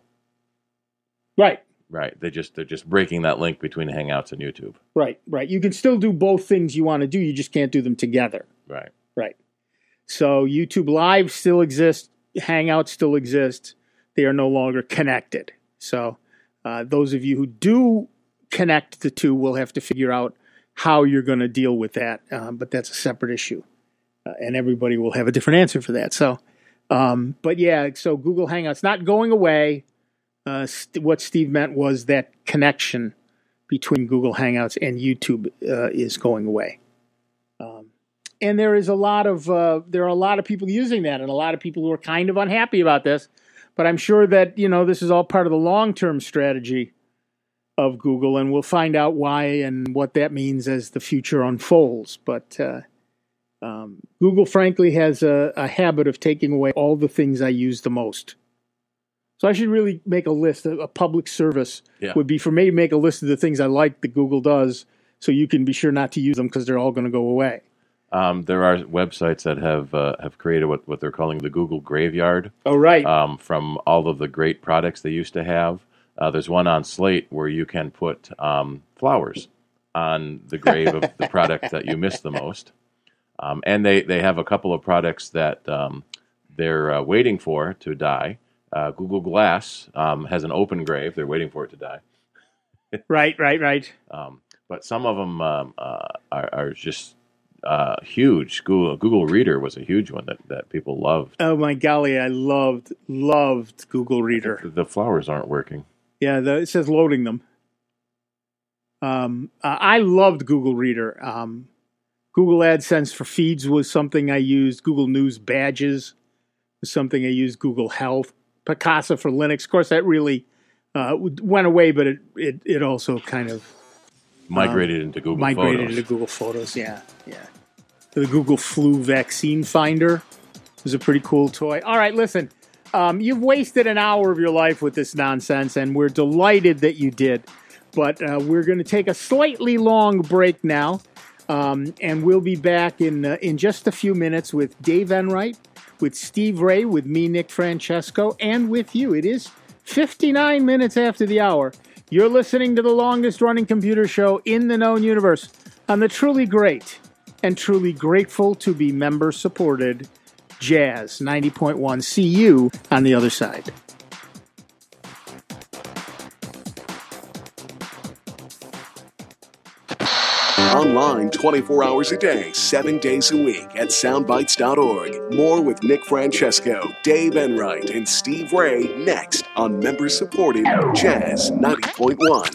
Right. Right. They just they're just breaking that link between Hangouts and YouTube. Right, right. You can still do both things you want to do. You just can't do them together. Right. Right. So YouTube Live still exists. Hangouts still exists. they are no longer connected. So uh, those of you who do connect the two will have to figure out how you're going to deal with that. Um, but that's a separate issue. Uh, and everybody will have a different answer for that. So, um, but yeah, so Google Hangouts not going away. Uh, st- what Steve meant was that connection between Google Hangouts and YouTube uh, is going away. Um, and there is a lot of uh, there are a lot of people using that, and a lot of people who are kind of unhappy about this. But I'm sure that, you know, this is all part of the long-term strategy of Google, and we'll find out why and what that means as the future unfolds. But uh, um, Google, frankly, has a, a habit of taking away all the things I use the most. So I should really make a list. A public service yeah. would be for me to make a list of the things I like that Google does, so you can be sure not to use them because they're all going to go away. Um, there are websites that have uh, have created what, what they're calling the Google Graveyard. Oh, right. Um, from all of the great products they used to have. Uh, there's one on Slate where you can put um, flowers on the grave of the product that you miss the most. Um, and they, they have a couple of products that um, they're uh, waiting for to die. Uh, Google Glass um, has an open grave. They're waiting for it to die. right, right, right. Um, but some of them um, uh, are, are just uh, huge. Google Google Reader was a huge one that, that people loved. Oh, my golly, I loved, loved Google Reader. The flowers aren't working. Yeah, the, it says loading them. Um, uh, I loved Google Reader. Um, Google AdSense for feeds was something I used. Google News badges was something I used. Google Health. Picasa for Linux. Of course, that really uh, went away, but it, it, it also kind of migrated um, into Google migrated Photos. into Google Photos. Yeah, yeah. The Google Flu Vaccine Finder was a pretty cool toy. All right, listen. Um, you've wasted an hour of your life with this nonsense, and we're delighted that you did. But uh, we're going to take a slightly long break now, um, and we'll be back in uh, in just a few minutes with Dave Enright, with Steve Ray, with me, Nick Francesco, and with you. It is fifty-nine minutes after the hour. You're listening to the longest-running computer show in the known universe on the truly great and truly grateful to be member-supported Jazz ninety point one. See you on the other side. Online twenty-four hours a day, seven days a week at soundbites dot org. More with Nick Francesco, Dave Enright, and Steve Ray next on member-supported Jazz ninety point one.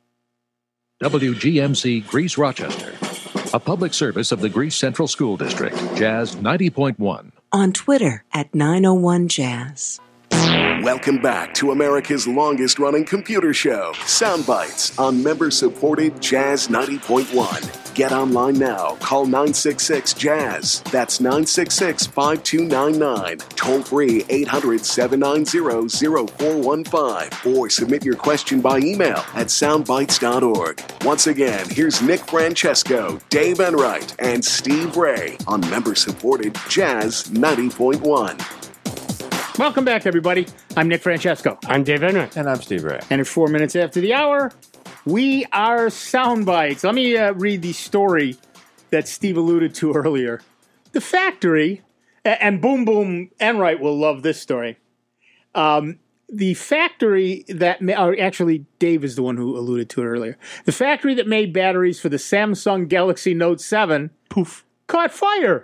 W G M C Greece Rochester, a public service of the Greece Central School District, Jazz ninety point one. On Twitter at nine oh one jazz. Welcome back to America's longest-running computer show, Soundbites, on member-supported Jazz ninety point one. Get online now. Call nine six six jazz. That's nine six six, five two nine nine. Toll free eight hundred, seven nine zero, zero four one five. Or submit your question by email at soundbites dot org. Once again, here's Nick Francesco, Dave Enright, and Steve Ray on member-supported Jazz ninety point one. Welcome back, everybody. I'm Nick Francesco. I'm Dave Enright. And I'm Steve Ray. And at four minutes after the hour, we are Soundbites. Let me uh, read the story that Steve alluded to earlier. The factory, and Boom Boom Enright will love this story. Um, the factory that, ma- or actually Dave is the one who alluded to it earlier. The factory that made batteries for the Samsung Galaxy Note seven, poof, caught fire.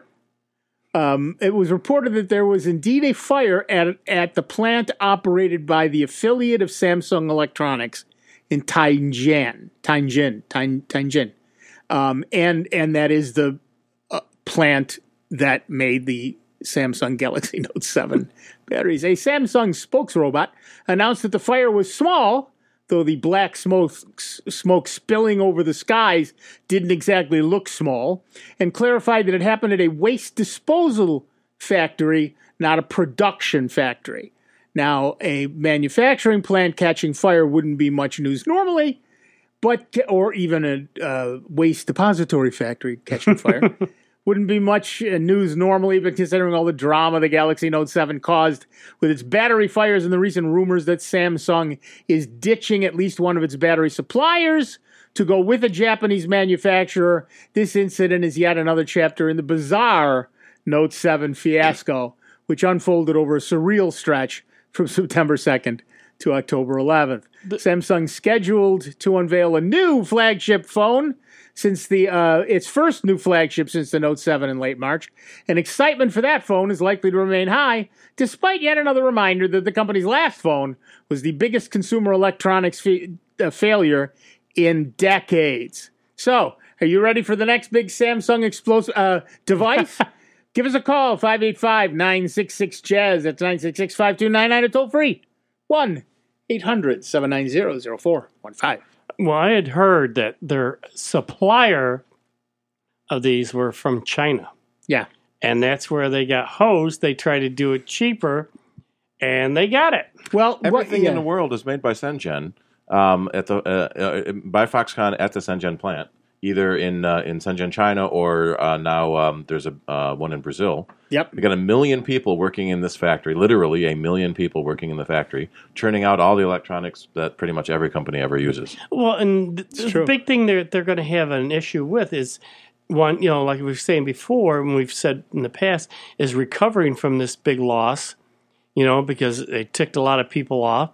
Um, it was reported that there was indeed a fire at at the plant operated by the affiliate of Samsung Electronics in Tianjin, Tianjin, Tianjin, um, and and that is the uh, plant that made the Samsung Galaxy Note seven batteries. A Samsung spokesrobot announced that the fire was small, though the black smoke, smoke spilling over the skies didn't exactly look small, and clarified that it happened at a waste disposal factory, not a production factory. Now, a manufacturing plant catching fire wouldn't be much news normally, but or even a uh, waste depository factory catching fire. Wouldn't be much news normally, but considering all the drama the Galaxy Note seven caused with its battery fires and the recent rumors that Samsung is ditching at least one of its battery suppliers to go with a Japanese manufacturer, this incident is yet another chapter in the bizarre Note seven fiasco, which unfolded over a surreal stretch from September second to October eleventh. Samsung scheduled to unveil a new flagship phone since the uh, its first new flagship since the Note seven in late March. And excitement for that phone is likely to remain high, despite yet another reminder that the company's last phone was the biggest consumer electronics fa- uh, failure in decades. So, are you ready for the next big Samsung explosive uh, device? Give us a call, five eight five, nine six six, Jazz. That's nine six six, five two nine nine. It's toll free, one eight hundred, seven nine zero, zero four one five. Well, I had heard that their supplier of these were from China. Yeah. And that's where they got hosed. They tried to do it cheaper, and they got it. Well, everything what, yeah. in the world is made by Shenzhen, um, at the uh, uh, by Foxconn at the Shenzhen plant, either in uh, in Shenzhen, China, or uh, now um, there's a uh, one in Brazil. Yep. We got a million people working in this factory, literally a million people working in the factory, churning out all the electronics that pretty much every company ever uses. Well, and the, the big thing they're, they're going to have an issue with is, one, you know, like we were saying before, and we've said in the past, is recovering from this big loss, you know, because they ticked a lot of people off,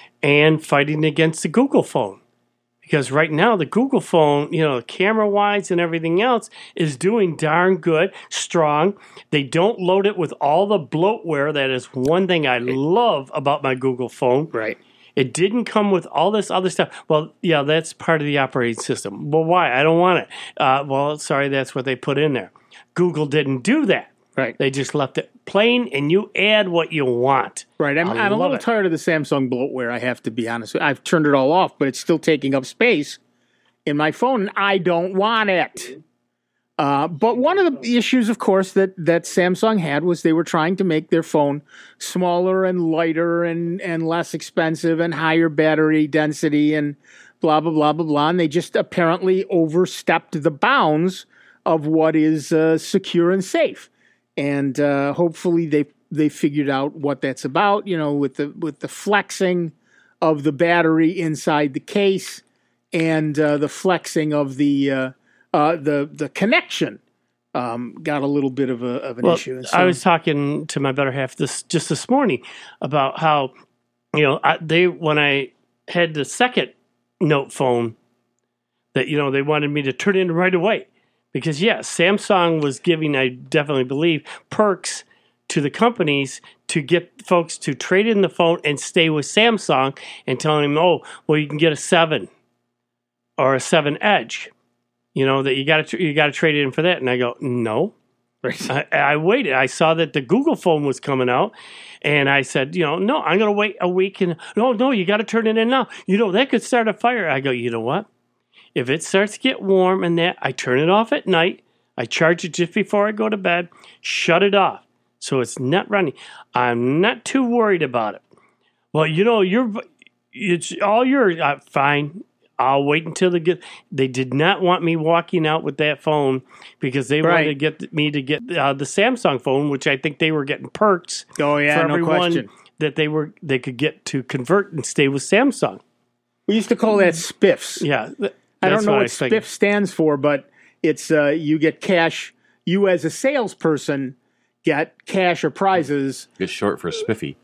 and fighting against the Google phone. Because right now, the Google phone, you know, camera-wise and everything else, is doing darn good, strong. They don't load it with all the bloatware. That is one thing I love about my Google phone. Right. It didn't come with all this other stuff. Well, yeah, that's part of the operating system. Well, why? I don't want it. Uh, well, sorry, that's what they put in there. Google didn't do that. Right. They just left it plain, and you add what you want. Right. I'm, I'm a little it. tired of the Samsung bloatware, I have to be honest. I've turned it all off, but it's still taking up space in my phone, and I don't want it. Uh, but one of the issues, of course, that, that Samsung had was they were trying to make their phone smaller and lighter and, and less expensive and higher battery density and blah, blah, blah, blah, blah. And they just apparently overstepped the bounds of what is uh, secure and safe. And uh, hopefully they they figured out what that's about. You know, with the with the flexing of the battery inside the case and uh, the flexing of the uh, uh, the the connection um, got a little bit of a of an well, issue. So, I was talking to my better half this just this morning about how, you know, I, they when I had the second Note phone, that, you know, they wanted me to turn in right away. Because, yes, Samsung was giving, I definitely believe, perks to the companies to get folks to trade in the phone and stay with Samsung, and telling them, oh, well, you can get a seven or a seven Edge. You know, that you got to you got to trade it in for that. And I go, no. I, I waited. I saw that the Google phone was coming out, and I said, you know, no, I'm going to wait a week. And, no, no, you got to turn it in now. You know, that could start a fire. I go, you know what? If it starts to get warm and that, I turn it off at night. I charge it just before I go to bed. Shut it off so it's not running. I'm not too worried about it. Well, you know, you're it's all yours. Uh, fine. I'll wait until they get. They did not want me walking out with that phone because they right. wanted to get me to get uh, the Samsung phone, which I think they were getting perks. Oh yeah, for no everyone question. That they were they could get to convert and stay with Samsung. We used to call that spiffs. Yeah. Th- I don't know what what spiff stands for, but it's uh, you get cash. You as a salesperson get cash or prizes. It's short for spiffy.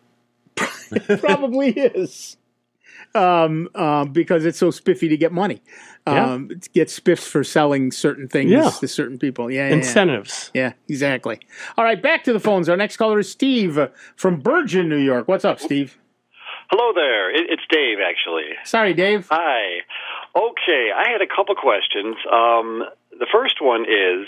It probably is. Um, uh, because it's so spiffy to get money. Um, Yeah. Get spiffs for selling certain things Yeah. to certain people. Yeah, yeah, Incentives. Yeah, exactly. All right, back to the phones. Our next caller is Steve uh, from Bergen, New York. What's up, Steve? Hello there. It, it's Dave, actually. Sorry, Dave. Hi. Okay, I had a couple questions. Um, the first one is,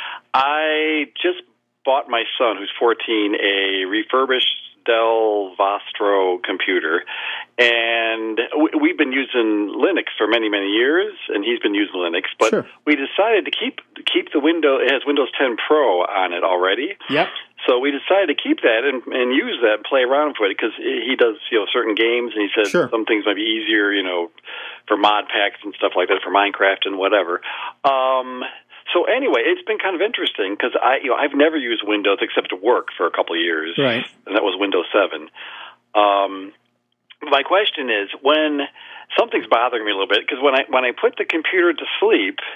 I just bought my son, who's fourteen, a refurbished Dell Vostro computer, and we, we've been using Linux for many, many years, and he's been using Linux, but Sure. we decided to keep keep the Windows, it has Windows ten Pro on it already. Yep. So we decided to keep that and, and use that and play around with it because he does, you know, certain games, and he said Sure. some things might be easier, you know, for mod packs and stuff like that, for Minecraft and whatever. Um, so anyway, it's been kind of interesting because I, you know, I've never used Windows except to work for a couple of years, Right. and that was Windows seven. Um, my question is, when something's bothering me a little bit, because when I when I put the computer to sleep,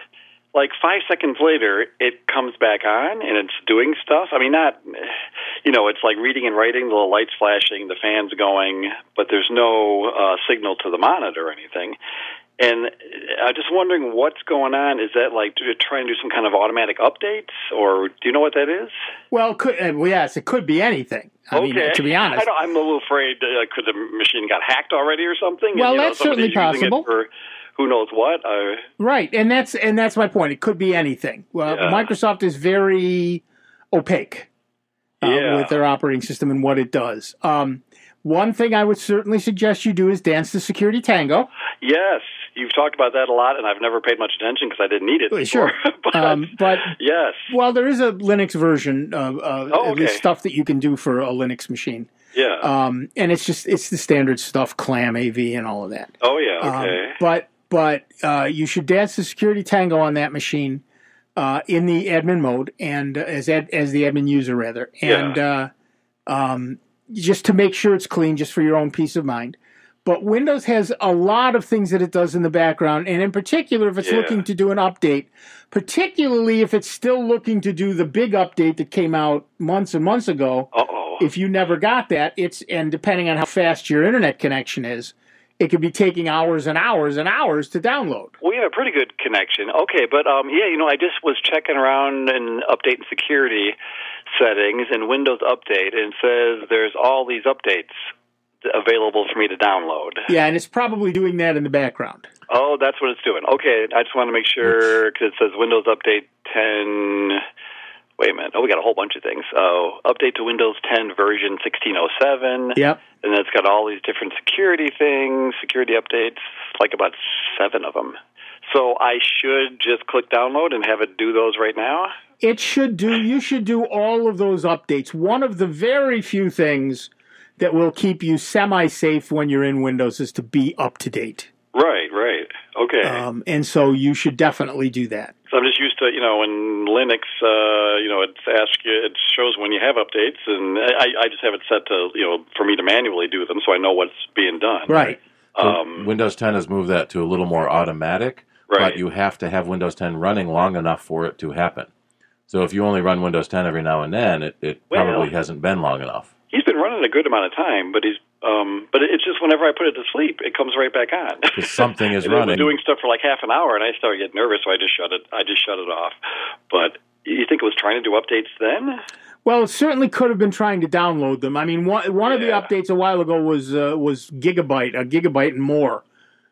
like five seconds later, it comes back on and it's doing stuff. I mean, not, you know, it's like reading and writing, the little lights flashing, the fans going, but there's no uh, signal to the monitor or anything. And I'm just wondering what's going on. Is that like to try and do some kind of automatic updates, or do you know what that is? Well, could, uh, well yes, it could be anything. I okay. mean, to be honest. I don't, I'm a little afraid, uh, could the machine got hacked already or something? Well, and, you know, that's certainly possible. For who knows what? Uh, right, and that's and that's my point. It could be anything. Well, yeah. Microsoft is very opaque uh, yeah. with their operating system and what it does. Um, one thing I would certainly suggest you do is dance the Security Tango. Yes, you've talked about that a lot, and I've never paid much attention because I didn't need it before. Sure, but, um, but yes. Well, there is a Linux version of uh, oh, at okay. least stuff that you can do for a Linux machine. Yeah. Um, and it's just it's the standard stuff, Clam, A V, and all of that. Oh yeah. Okay. Um, but but uh, you should dance the Security Tango on that machine uh, in the admin mode and uh, as ad, as the admin user rather, and yeah. uh, um, just to make sure it's clean, just for your own peace of mind. But Windows has a lot of things that it does in the background, and in particular, if it's yeah. looking to do an update, particularly if it's still looking to do the big update that came out months and months ago. Uh-oh. If you never got that, it's and depending on how fast your internet connection is, it could be taking hours and hours and hours to download. We have a pretty good connection. Okay, but um, yeah, you know, I just was checking around and updating security settings in Windows Update, and it says there's all these updates available for me to download. Yeah, and it's probably doing that in the background. Oh, that's what it's doing. Okay, I just want to make sure, because it says Windows Update ten... Wait a minute. Oh, we got a whole bunch of things. Oh, update to Windows ten version sixteen oh seven. Yep. And then it's got all these different security things, security updates, like about seven of them. So I should just click download and have it do those right now? It should do. You should do all of those updates. One of the very few things that will keep you semi-safe when you're in Windows is to be up to date. Right, right. Okay. Um, and so you should definitely do that. So I'm just used to, you know, in Linux, uh, you know, it asks you, it shows when you have updates, and I, I just have it set to, you know, for me to manually do them, so I know what's being done. Right. Um, so Windows ten has moved that to a little more automatic, right. but you have to have Windows ten running long enough for it to happen. So if you only run Windows ten every now and then, it, it well, probably hasn't been long enough. He's been running a good amount of time, but he's Um, but it's just whenever I put it to sleep, it comes right back on. Because something is and running. It was doing stuff for like half an hour, and I started getting nervous, so I just shut it. I just shut it off. But you think it was trying to do updates then? Well, it certainly could have been trying to download them. I mean, one one yeah. of the updates a while ago was uh, was gigabyte, a gigabyte and more.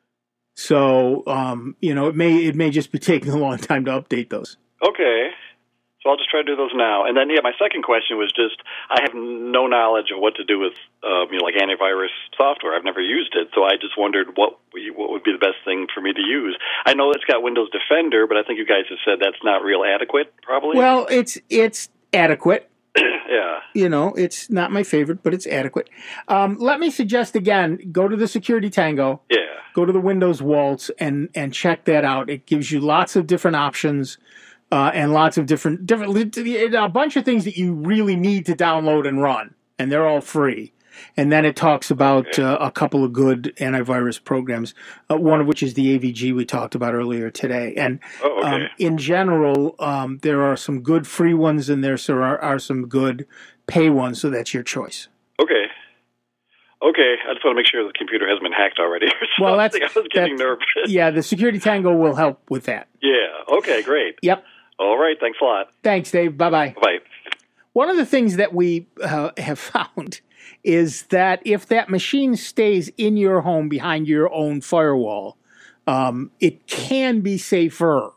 So um, you know, it may it may just be taking a long time to update those. Okay. So I'll just try to do those now. And then, yeah, my second question was just, I have no knowledge of what to do with, uh, you know, like antivirus software. I've never used it, so I just wondered what what would be the best thing for me to use. I know it's got Windows Defender, but I think you guys have said that's not real adequate, probably. Well, it's it's adequate. Yeah. You know, it's not my favorite, but it's adequate. Um, let me suggest again, go to the Security Tango. Yeah. Go to the Windows Waltz and and check that out. It gives you lots of different options. Uh, and lots of different, different, a bunch of things that you really need to download and run, and they're all free. And then it talks about okay. uh, a couple of good antivirus programs, uh, one of which is the A V G we talked about earlier today. And oh, okay. um, in general, um, there are some good free ones, and there so are, are some good pay ones, so that's your choice. Okay. Okay, I just want to make sure the computer hasn't been hacked already or something. Well, that's, I was getting that's, nervous. Yeah, the Security Tango will help with that. Yeah, okay, great. Yep. All right, thanks a lot. Thanks, Dave. Bye-bye. Bye. One of the things that we uh, have found is that if that machine stays in your home behind your own firewall, um, it can be safer.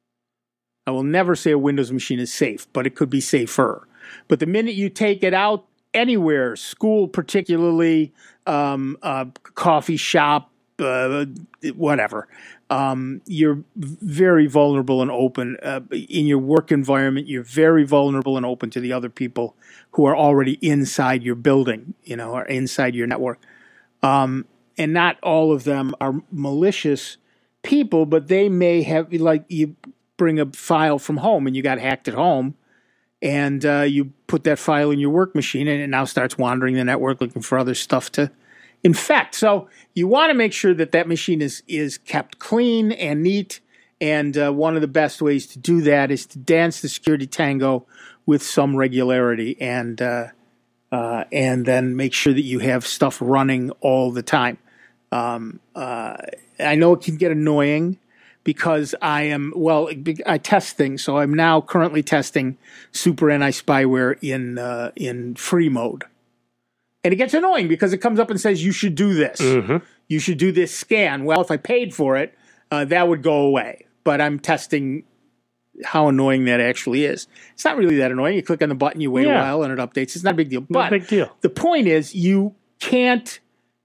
I will never say a Windows machine is safe, but it could be safer. But the minute you take it out anywhere, school particularly, um, uh, coffee shop, uh, whatever, um, you're very vulnerable and open. Uh, in your work environment, you're very vulnerable and open to the other people who are already inside your building, you know, or inside your network. Um, and not all of them are malicious people, but they may have, like, you bring a file from home and you got hacked at home, and uh, you put that file in your work machine, and it now starts wandering the network looking for other stuff to infect. So you want to make sure that that machine is is kept clean and neat And uh, one of the best ways to do that is to dance the security tango with some regularity, and uh, uh, and then make sure that you have stuff running all the time. Um, uh, I know it can get annoying because I am, well, I test things. So I'm now currently testing Super Anti-Spyware in uh, in free mode. And it gets annoying because it comes up and says, you should do this. Mm-hmm. You should do this scan. Well, if I paid for it, uh, that would go away. But I'm testing how annoying that actually is. It's not really that annoying. You click on the button, you wait Yeah. a while, and it updates. It's not a big deal. No But big deal. the point is, you can't,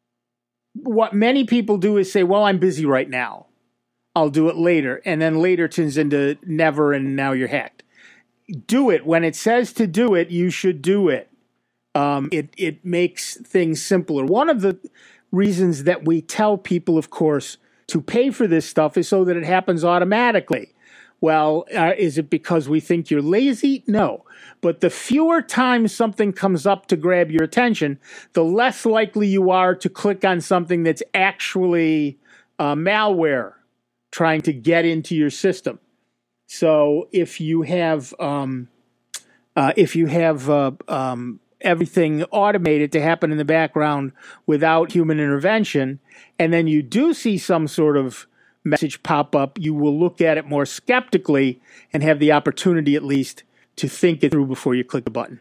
what many people do is say, well, I'm busy right now. I'll do it later. And then later turns into never, and now you're hacked. Do it. When it says to do it, you should do it. Um, it, it makes things simpler. One of the reasons that we tell people, of course, to pay for this stuff is so that it happens automatically. Well, uh, is it because we think you're lazy? No. But the fewer times something comes up to grab your attention, the less likely you are to click on something that's actually uh, malware trying to get into your system. So if you have um, uh, if you have uh, um, everything automated to happen in the background without human intervention, and then you do see some sort of message pop up, you will look at it more skeptically and have the opportunity at least to think it through before you click the button.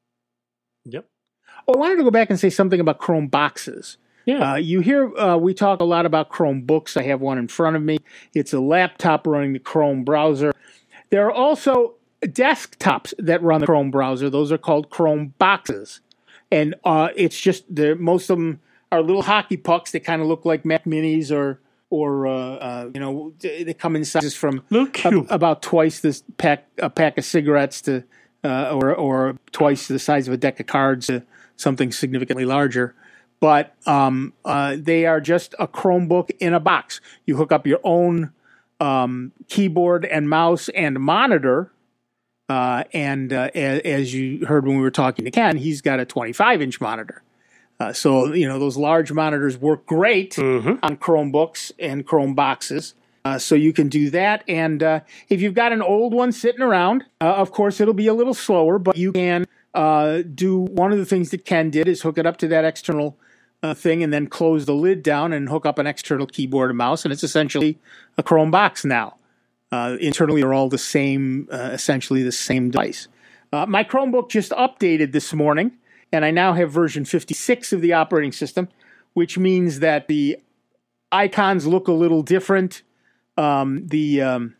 Yep. Oh, I wanted to go back and say something about Chrome boxes. Yeah. Uh, you hear uh, we talk a lot about Chromebooks. I have one in front of me. It's a laptop running the Chrome browser. There are also desktops that run the Chrome browser. Those are called Chrome boxes. And uh, it's just, most of them are little hockey pucks that kind of look like Mac Minis or, or uh, uh, you know, they come in sizes from a, about twice this pack, a pack of cigarettes to, uh, or, or twice the size of a deck of cards to something significantly larger. But um, uh, they are just a Chromebook in a box. You hook up your own um, keyboard and mouse and monitor. Uh, and uh, as, as you heard when we were talking to Ken, he's got a twenty-five inch monitor. Uh, so, you know, those large monitors work great mm-hmm. on Chromebooks and Chrome boxes. Uh, so you can do that. And uh, if you've got an old one sitting around, uh, of course, it'll be a little slower, but you can uh, do one of the things that Ken did is hook it up to that external uh, thing and then close the lid down and hook up an external keyboard and mouse. And it's essentially a Chrome box now. Uh, internally, they're all the same, uh, essentially the same device. Uh, my Chromebook just updated this morning, and I now have version fifty-six of the operating system, which means that the icons look a little different. Um, the um,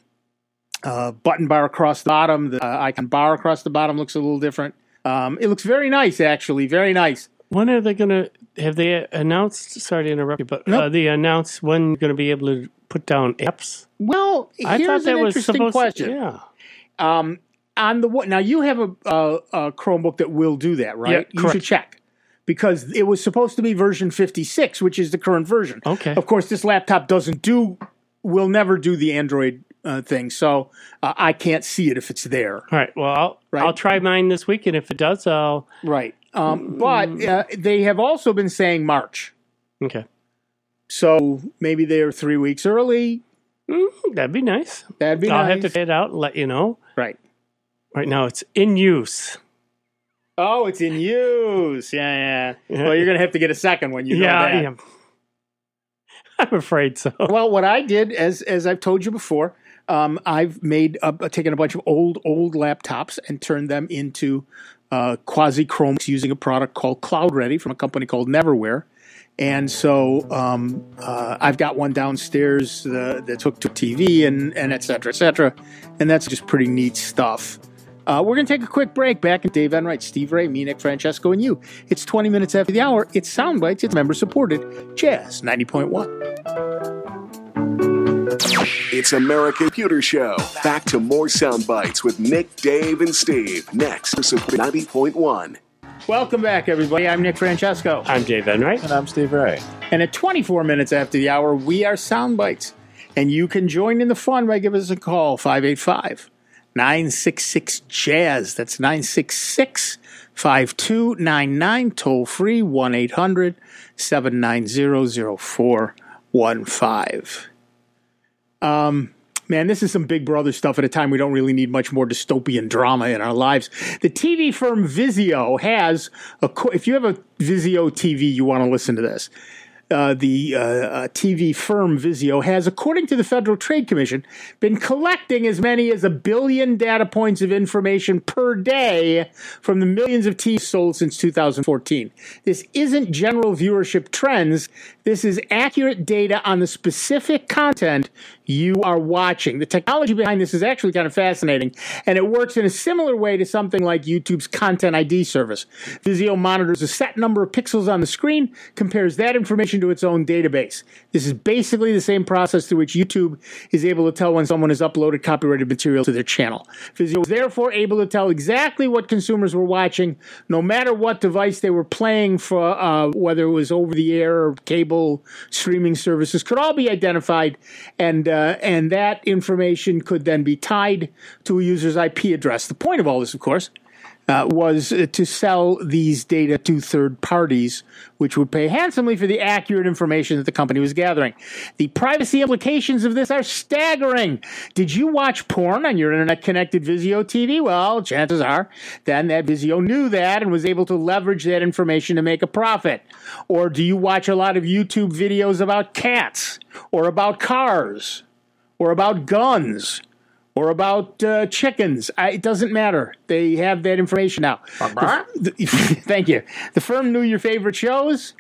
uh, button bar across the bottom, the uh, icon bar across the bottom looks a little different. Um, it looks very nice, actually, very nice. When are they going to, have they announced, sorry to interrupt you, but nope. uh, they announced when you're going to be able to put down apps? Well, I here's thought that an was interesting supposed question. To, yeah. Um, on the now you have a, a, a Chromebook that will do that, right? Yeah, you correct. should check because it was supposed to be version fifty-six, which is the current version. Okay. Of course, this laptop doesn't do, will never do the Android uh, thing, so uh, I can't see it if it's there. All right. Well, I'll Right. I'll try mine this week, and if it does, I'll. Right. Um, but uh, they have also been saying March, Okay. so maybe they're three weeks early. Mm, that'd be nice. That'd be I'll nice. have to try it out and let you know. Right. Right now, it's in use. Oh, it's in use. Yeah, yeah. Well, you're going to have to get a second one. You know yeah, that. yeah. I'm afraid so. Well, what I did, as as I've told you before, um, I've made a, taken a bunch of old old laptops and turned them into uh, quasi Chromebooks using a product called Cloud Ready from a company called Neverware. And so um, uh, I've got one downstairs uh, that's hooked to T V and, and et cetera, et cetera. And that's just pretty neat stuff. Uh, we're going to take a quick break. Back in Dave Enright, Steve Ray, me, Nick Francesco, and you. It's twenty minutes after the hour. It's Soundbites. It's member-supported. Jazz ninety point one. It's America Computer Show. Back to more Soundbites with Nick, Dave, and Steve. Next, ninety point one. Welcome back, everybody. I'm Nick Francesco. I'm Dave Enright. And I'm Steve Ray. And at twenty-four minutes after the hour, we are Soundbites. And you can join in the fun by giving us a call, five eight five, nine six six, jazz. That's nine six six, five two nine nine. Toll free, one eight hundred, seven nine zero, zero four one five. Um, Man, this is some Big Brother stuff at a time we don't really need much more dystopian drama in our lives. The T V firm Vizio has, a, if you have a Vizio T V, you want to listen to this. Uh, the uh, uh, T V firm Vizio has, according to the Federal Trade Commission, been collecting as many as a billion data points of information per day from the millions of T Vs sold since two thousand fourteen. This isn't general viewership trends. This is accurate data on the specific content you are watching. The technology behind this is actually kind of fascinating, and it works in a similar way to something like YouTube's Content I D service. Vizio monitors a set number of pixels on the screen, compares that information to its own database. This is basically the same process through which YouTube is able to tell when someone has uploaded copyrighted material to their channel. Vizio is therefore able to tell exactly what consumers were watching, no matter what device they were playing for, uh, whether it was over-the-air or cable streaming services, could all be identified, and uh, and that information could then be tied to a user's I P address. The point of all this, of course, Uh, was uh, to sell these data to third parties, which would pay handsomely for the accurate information that the company was gathering. The privacy implications of this are staggering. Did you watch porn on your internet-connected Vizio T V? Well, chances are then that Vizio knew that and was able to leverage that information to make a profit. Or do you watch a lot of YouTube videos about cats, or about cars, or about guns, or about uh, chickens? I, it doesn't matter. They have that information now. The, the, thank you. The firm knew your favorite shows,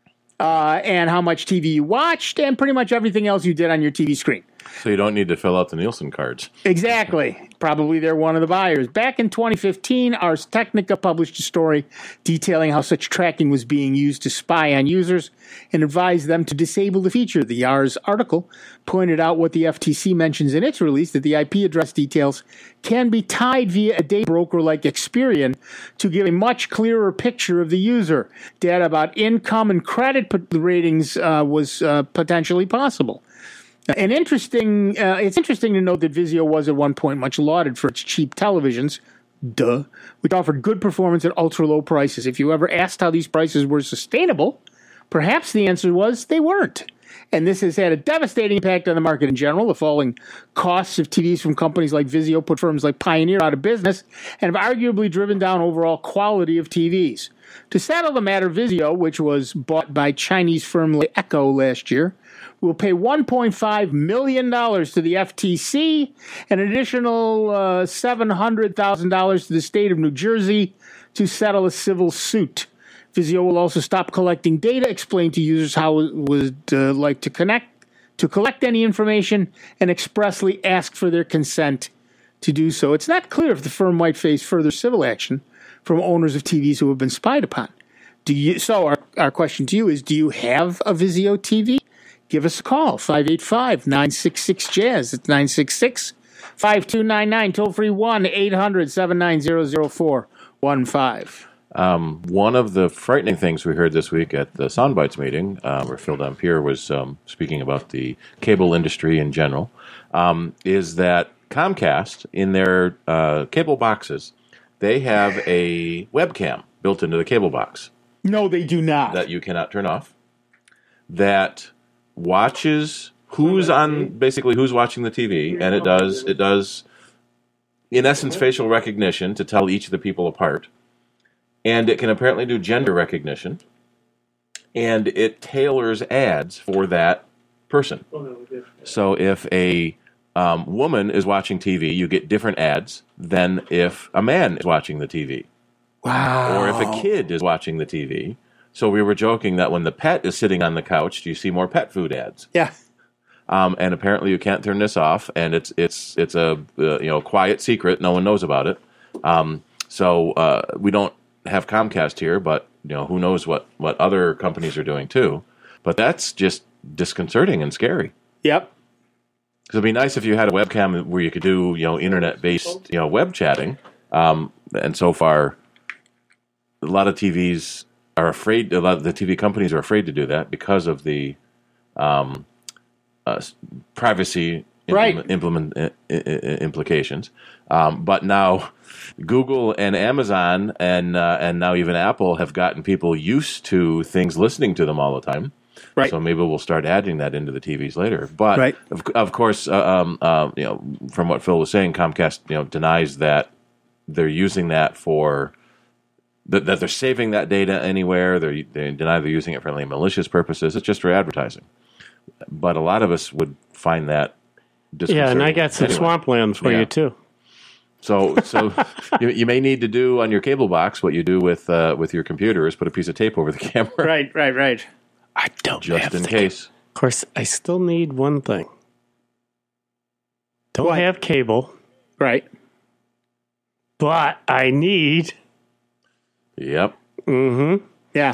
uh, and how much T V you watched, and pretty much everything else you did on your T V screen. So you don't need to fill out the Nielsen cards. Exactly. Probably they're one of the buyers. Back in twenty fifteen, Ars Technica published a story detailing how such tracking was being used to spy on users and advised them to disable the feature. The Ars article pointed out what the F T C mentions in its release, that the I P address details can be tied via a data broker like Experian to give a much clearer picture of the user. Data about income and credit ratings uh, was uh, potentially possible. And interesting, uh, it's interesting to note that Vizio was at one point much lauded for its cheap televisions, duh, which offered good performance at ultra-low prices. If you ever asked how these prices were sustainable, perhaps the answer was they weren't. And this has had a devastating impact on the market in general. The falling costs of T Vs from companies like Vizio put firms like Pioneer out of business and have arguably driven down overall quality of T Vs. To settle the matter, Vizio, which was bought by Chinese firm Echo last year, will pay one point five million dollars to the F T C, an additional uh, seven hundred thousand dollars to the state of New Jersey to settle a civil suit. Vizio will also stop collecting data, explain to users how it would uh, like to connect, to collect any information, and expressly ask for their consent to do so. It's not clear if the firm might face further civil action from owners of T Vs who have been spied upon. Do you? So our, our question to you is, do you have a Vizio T V? Give us a call, five eight five, nine six six, Jazz. It's nine six six, five two nine nine, toll free one eight hundred, seven nine zero, zero four one five. Um, one of the frightening things we heard this week at the Soundbites meeting, uh, where Phil Dampier was um, speaking about the cable industry in general, um, is that Comcast, in their uh, cable boxes, they have a webcam built into the cable box. No, they do not. That you cannot turn off. That watches who's on, basically who's watching the T V, and it does, it does, in essence, facial recognition to tell each of the people apart. And it can apparently do gender recognition, and it tailors ads for that person. So if a um, woman is watching T V, you get different ads than if a man is watching the T V. Wow. Or if a kid is watching the T V. So we were joking that when the pet is sitting on the couch, you see more pet food ads. Yeah. Um, and apparently you can't turn this off, and it's it's it's a uh, you know quiet secret. No one knows about it. Um, so uh, we don't have Comcast here, but you know who knows what, what other companies are doing too. But that's just disconcerting and scary. Yep. Because it'd be nice if you had a webcam where you could do you know internet based you know web chatting. Um, and so far, a lot of T Vs are afraid. A lot of the T V companies are afraid to do that because of the um, uh, privacy right. implement, implement uh, implications. Um, but now Google and Amazon and uh, and now even Apple have gotten people used to things listening to them all the time. Right. So maybe we'll start adding that into the T Vs later. But Right. of, of course, uh, um, uh, you know, from what Phil was saying, Comcast, you know, denies that they're using that for that, that they're saving that data anywhere. They're, they deny they're using it for any malicious purposes. It's just for advertising. But a lot of us would find that disconcerting. Yeah, and I got some anyway. swamplands for Yeah. you too. So, so you, you may need to do on your cable box what you do with uh, with your computer is put a piece of tape over the camera, Right, right, right. I don't just have in the- case. Of course, I still need one thing. Don't What? have cable, Right. but I need. Yep, Mm-hmm. Yeah.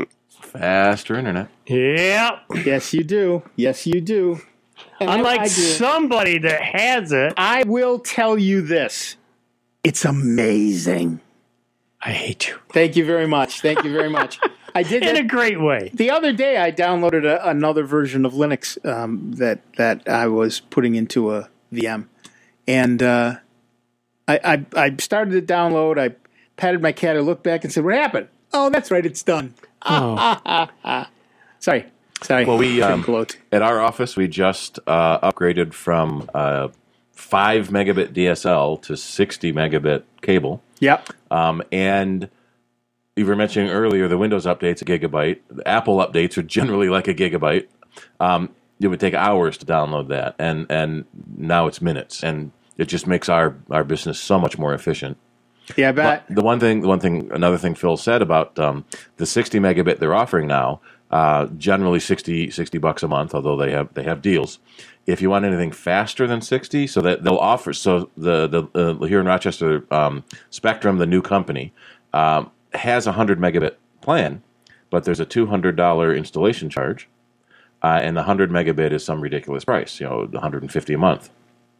faster internet. Yep. Yes, you do. Yes, you do. And I- Unlike I do. somebody that has it. I will tell you this. It's amazing. I hate you. Thank you very much. Thank you very much. I did In that. a great way. The other day, I downloaded a, another version of Linux um, that that I was putting into a V M, and uh, I, I I started to download. I patted my cat. I looked back and said, "What happened?" Oh, that's right, it's done. Oh. Sorry, sorry. Well, we um, Gloat. at our office we just uh, upgraded from uh, five megabit D S L to sixty megabit cable, Yep. um, and you were mentioning earlier the Windows updates a gigabyte. The Apple updates are generally like a gigabyte. Um, it would take hours to download that, and and now it's minutes, and it just makes our, our business so much more efficient. Yeah, I bet. But the one thing, the one thing, another thing Phil said about um, the sixty megabit they're offering now, uh, generally sixty, sixty bucks a month, although they have they have deals. If you want anything faster than sixty, so that they'll offer, so the the uh, here in Rochester, um, Spectrum, the new company, um, has a hundred megabit plan, but there's a two hundred dollar installation charge, uh, and the hundred megabit is some ridiculous price, you know, one hundred and fifty a month.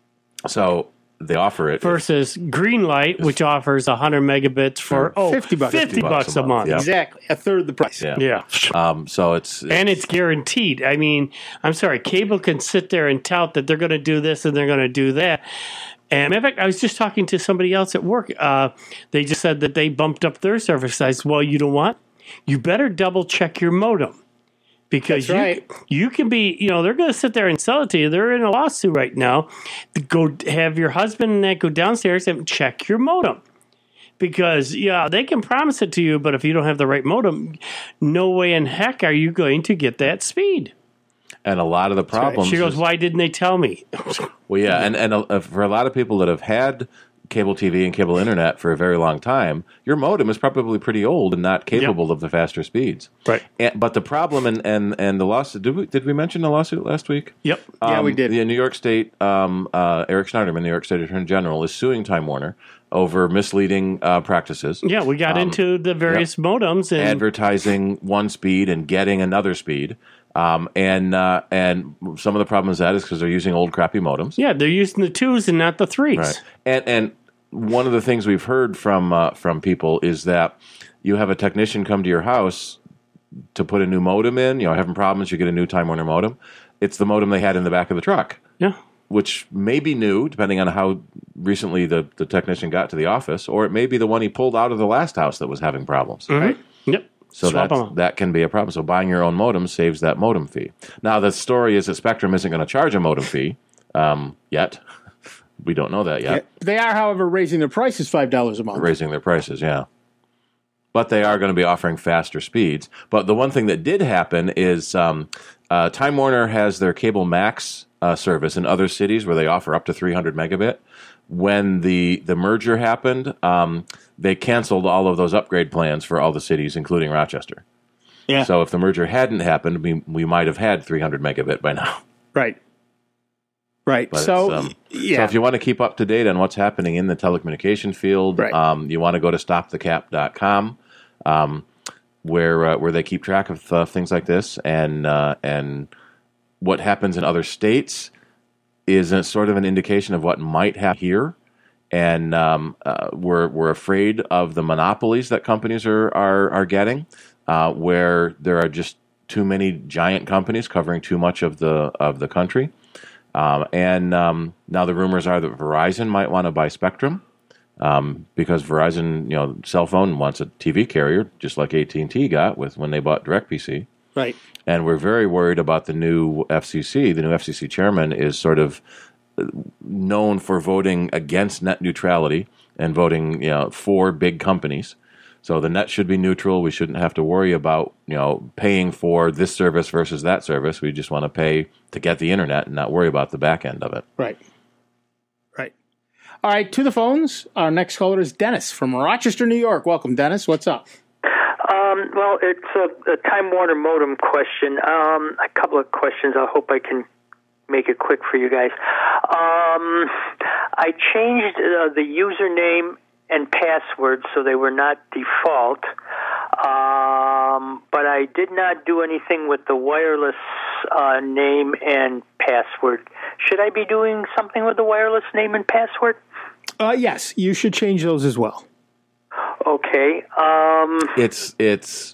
So they offer it Versus Greenlight, which offers one hundred megabits for oh, fifty bucks. fifty bucks a month. Yeah. Exactly, a third the price. Yeah. Yeah. Um, so it's, And it's guaranteed. I mean, I'm sorry, cable can sit there and tout that they're going to do this and they're going to do that. And in fact, I was just talking to somebody else at work. Uh, they just said that they bumped up their service size. Well, you know what? You better double check your modem. Because That's you, right. you can be, you know, they're going to sit there and sell it to you. They're in a lawsuit right now. Go have your husband and that go downstairs and check your modem. Because, yeah, they can promise it to you, but if you don't have the right modem, no way in heck are you going to get that speed. and a lot of the problems. She goes, is- why didn't they tell me? Well, yeah, and and uh, for a lot of people that have had cable T V and cable internet for a very long time, your modem is probably pretty old and not capable Yep. of the faster speeds. Right. And, but the problem and, and, and the lawsuit, did we, did we mention the lawsuit last week? Yep. Yeah, Um, we did. The New York State, um, uh, Eric Schneiderman, New York State Attorney General, is suing Time Warner over misleading uh, practices. Yeah, we got Um, into the various modems and advertising one speed and getting another speed. Um, and uh, and some of the problem is that is because they're using old crappy modems. yeah, they're using the twos and not the threes. Right. And and one of the things we've heard from uh, from people is that you have a technician come to your house to put a new modem in. You know, having problems, you get a new Time Warner modem. It's the modem they had in the back of the truck, Yeah. which may be new, depending on how recently the, the technician got to the office, or it may be the one he pulled out of the last house that was having problems. Right. Yep. So Swap that's, 'em out. that can be a problem. So buying your own modem saves that modem fee. Now, the story is that Spectrum isn't going to charge a modem fee um, yet. We don't know that yet. They are, however, raising their prices five dollars a month. Raising their prices, yeah. But they are going to be offering faster speeds. But the one thing that did happen is um, uh, Time Warner has their Cable Max uh, service in other cities where they offer up to three hundred megabit. When the, the merger happened, um, they canceled all of those upgrade plans for all the cities, including Rochester. Yeah. So if the merger hadn't happened, we, we might have had three hundred megabit by now. Right. Right. But So, it's, um, yeah. So if you want to keep up to date on what's happening in the telecommunication field, Right. um, you want to go to stop the cap dot com, um, where uh, where they keep track of uh, things like this and uh, and what happens in other states is a, sort of an indication of what might happen here. And um, uh, we're we're afraid of the monopolies that companies are are, are getting, uh, where there are just too many giant companies covering too much of the of the country. Um, and um, now the rumors are that Verizon might want to buy Spectrum um, because Verizon, you know, cell phone wants a T V carrier, just like A T and T got with when they bought DirectPC. Right. And we're very worried about the new F C C. The new F C C chairman is sort of known for voting against net neutrality and voting, you know, for big companies. So the net should be neutral. We shouldn't have to worry about, you know, paying for this service versus that service. We just want to pay to get the internet and not worry about the back end of it. Right. Right. All right, to the phones. Our next caller is Dennis from Rochester, New York. Welcome, Dennis. What's up? Um, well, it's a, a Time Warner modem question. Um, a couple of questions. I hope I can make it quick for you guys. Um, I changed uh, the username and password so they were not default, um, but I did not do anything with the wireless uh, name and password. Should I be doing something with the wireless name and password? Uh, yes, you should change those as well. Okay. Um, it's it's.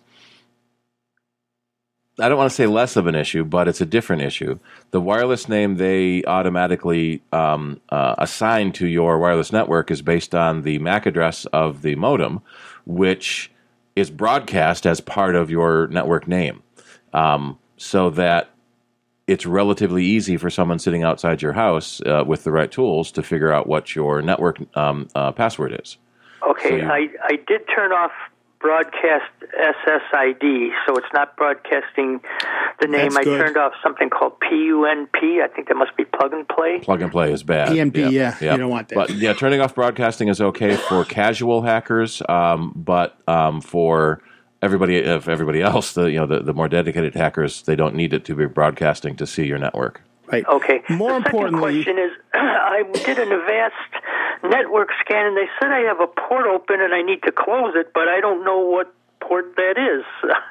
I don't want to say less of an issue, but it's a different issue. The wireless name they automatically um, uh, assign to your wireless network is based on the M A C address of the modem, which is broadcast as part of your network name, um, so that it's relatively easy for someone sitting outside your house uh, with the right tools to figure out what your network um, uh, password is. Okay, So you- I, I did turn off broadcast S S I D, so it's not broadcasting the name. That's I good. turned off something called P U N P. I think that must be plug and play. Plug and play is bad. P N P, yeah, you don't want that. But yeah, turning off broadcasting is okay for casual hackers, um, but um, for everybody, if everybody else, the you know the, the more dedicated hackers, they don't need it to be broadcasting to see your network. Right. Okay. More the importantly, second question is, I did an Avast network scan, and they said I have a port open and I need to close it, but I don't know what port that is.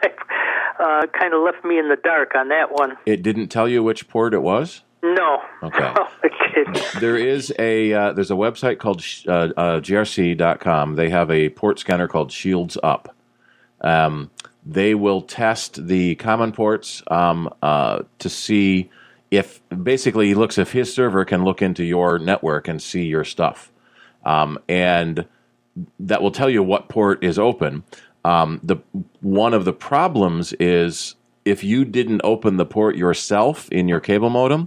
uh, kind of left me in the dark on that one. It didn't tell you which port it was? No. Okay. Oh, it didn't. There is a uh, there's a website called uh, uh, G R C dot com. They have a port scanner called Shields Up. Um, they will test the common ports um, uh, to see if basically he looks if his server can look into your network and see your stuff, um, and that will tell you what port is open. Um, the one of the problems is if you didn't open the port yourself in your cable modem,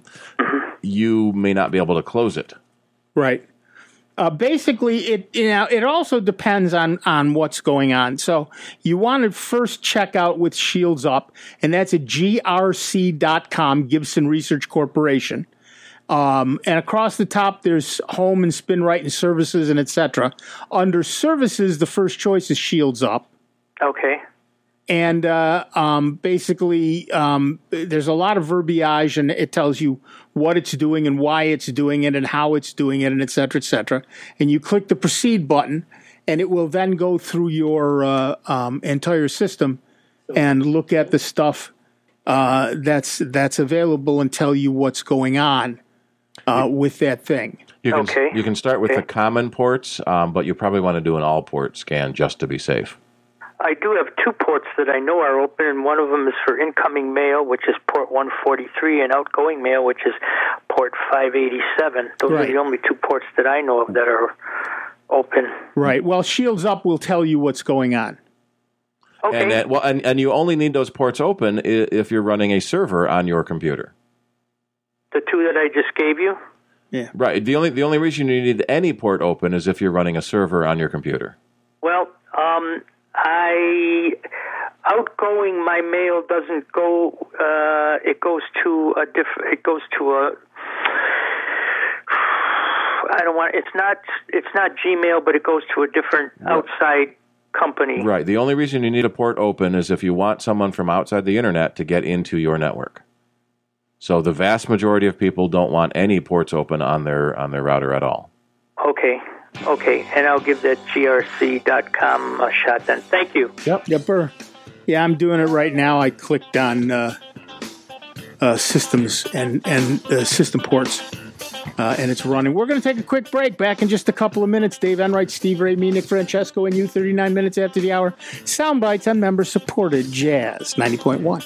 you may not be able to close it. right. Uh, basically, it you know it also depends on on what's going on. So you want to first check out with Shields Up, and that's at G R C dot com, Gibson Research Corporation. Um, and across the top, there's Home and SpinRite and Services and et cetera. Under Services, the first choice is Shields Up. Okay. And uh, um, basically, um, there's a lot of verbiage, and it tells you what it's doing and why it's doing it and how it's doing it, and et cetera, et cetera. And you click the Proceed button, and it will then go through your uh, um, entire system and look at the stuff uh, that's that's available and tell you what's going on uh, with that thing. You can, Okay. you can start with Okay. the common ports, um, but you probably want to do an all port scan just to be safe. I do have two ports that I know are open, and one of them is for incoming mail, which is port one forty-three, and outgoing mail, which is port five eighty-seven. Those Right. are the only two ports that I know of that are open. Right. Well, Shields Up will tell you what's going on. Okay. And that, well, and, and you only need those ports open i- if you're running a server on your computer. The two that I just gave you? Yeah. Right. The only the only reason you need any port open is if you're running a server on your computer. Well, um, I outgoing my mail doesn't go. Uh, it goes to a different. It goes to a. I don't want. It's not. It's not Gmail, but it goes to a different outside company. Right. The only reason you need a port open is if you want someone from outside the internet to get into your network. So the vast majority of people don't want any ports open on their on their router at all. Okay. Okay, and I'll give that G R C dot com a shot then. Thank you. Yep. Yepper. Yeah, I'm doing it right now. I clicked on uh, uh, systems and and uh, system ports, uh, and it's running. We're going to take a quick break. Back in just a couple of minutes. Dave Enright, Steve Ray, me, Nick Francesco, and you. thirty-nine minutes after the hour. Sound bites on member-supported Jazz ninety point one.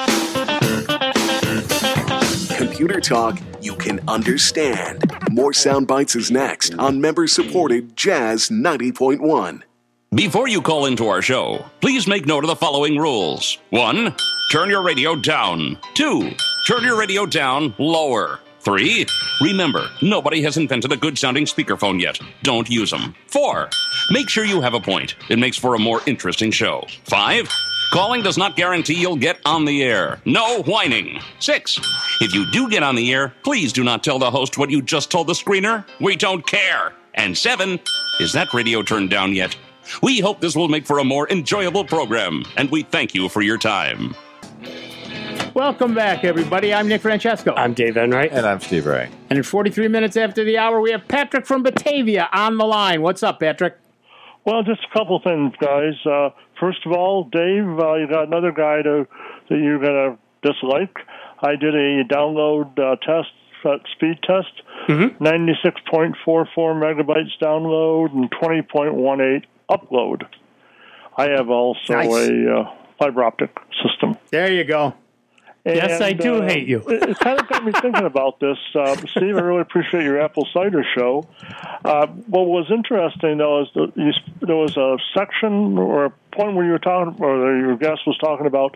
Computer talk you can understand. More sound bites is next on member-supported Jazz ninety point one. Before you call into our show, please make note of the following rules. One, turn your radio down. Two, turn your radio down lower. Three, remember, nobody has invented a good-sounding speakerphone yet. Don't use them. Four, make sure you have a point. It makes for a more interesting show. Five, calling does not guarantee you'll get on the air. No whining. Six, if you do get on the air, please do not tell the host what you just told the screener. We don't care. And seven, is that radio turned down yet? We hope this will make for a more enjoyable program, and we thank you for your time. Welcome back, everybody. I'm Nick Francesco. I'm Dave Enright. And I'm Steve Ray. And in forty-three minutes after the hour, we have Patrick from Batavia on the line. What's up, Patrick? Well, just a couple things, guys. Uh, first of all, Dave, uh, you got another guy to, that you're going to dislike. I did a download uh, test, uh, speed test, mm-hmm. ninety-six point four four megabytes download and twenty point one eight upload. I have also nice. a uh, fiber optic system. There you go. And, yes, I do uh, hate you. it, it kind of got me thinking about this. Uh, Steve, I really appreciate your apple cider show. Uh, what was interesting, though, is that you, there was a section or a point where you were talking, or your guest was talking about,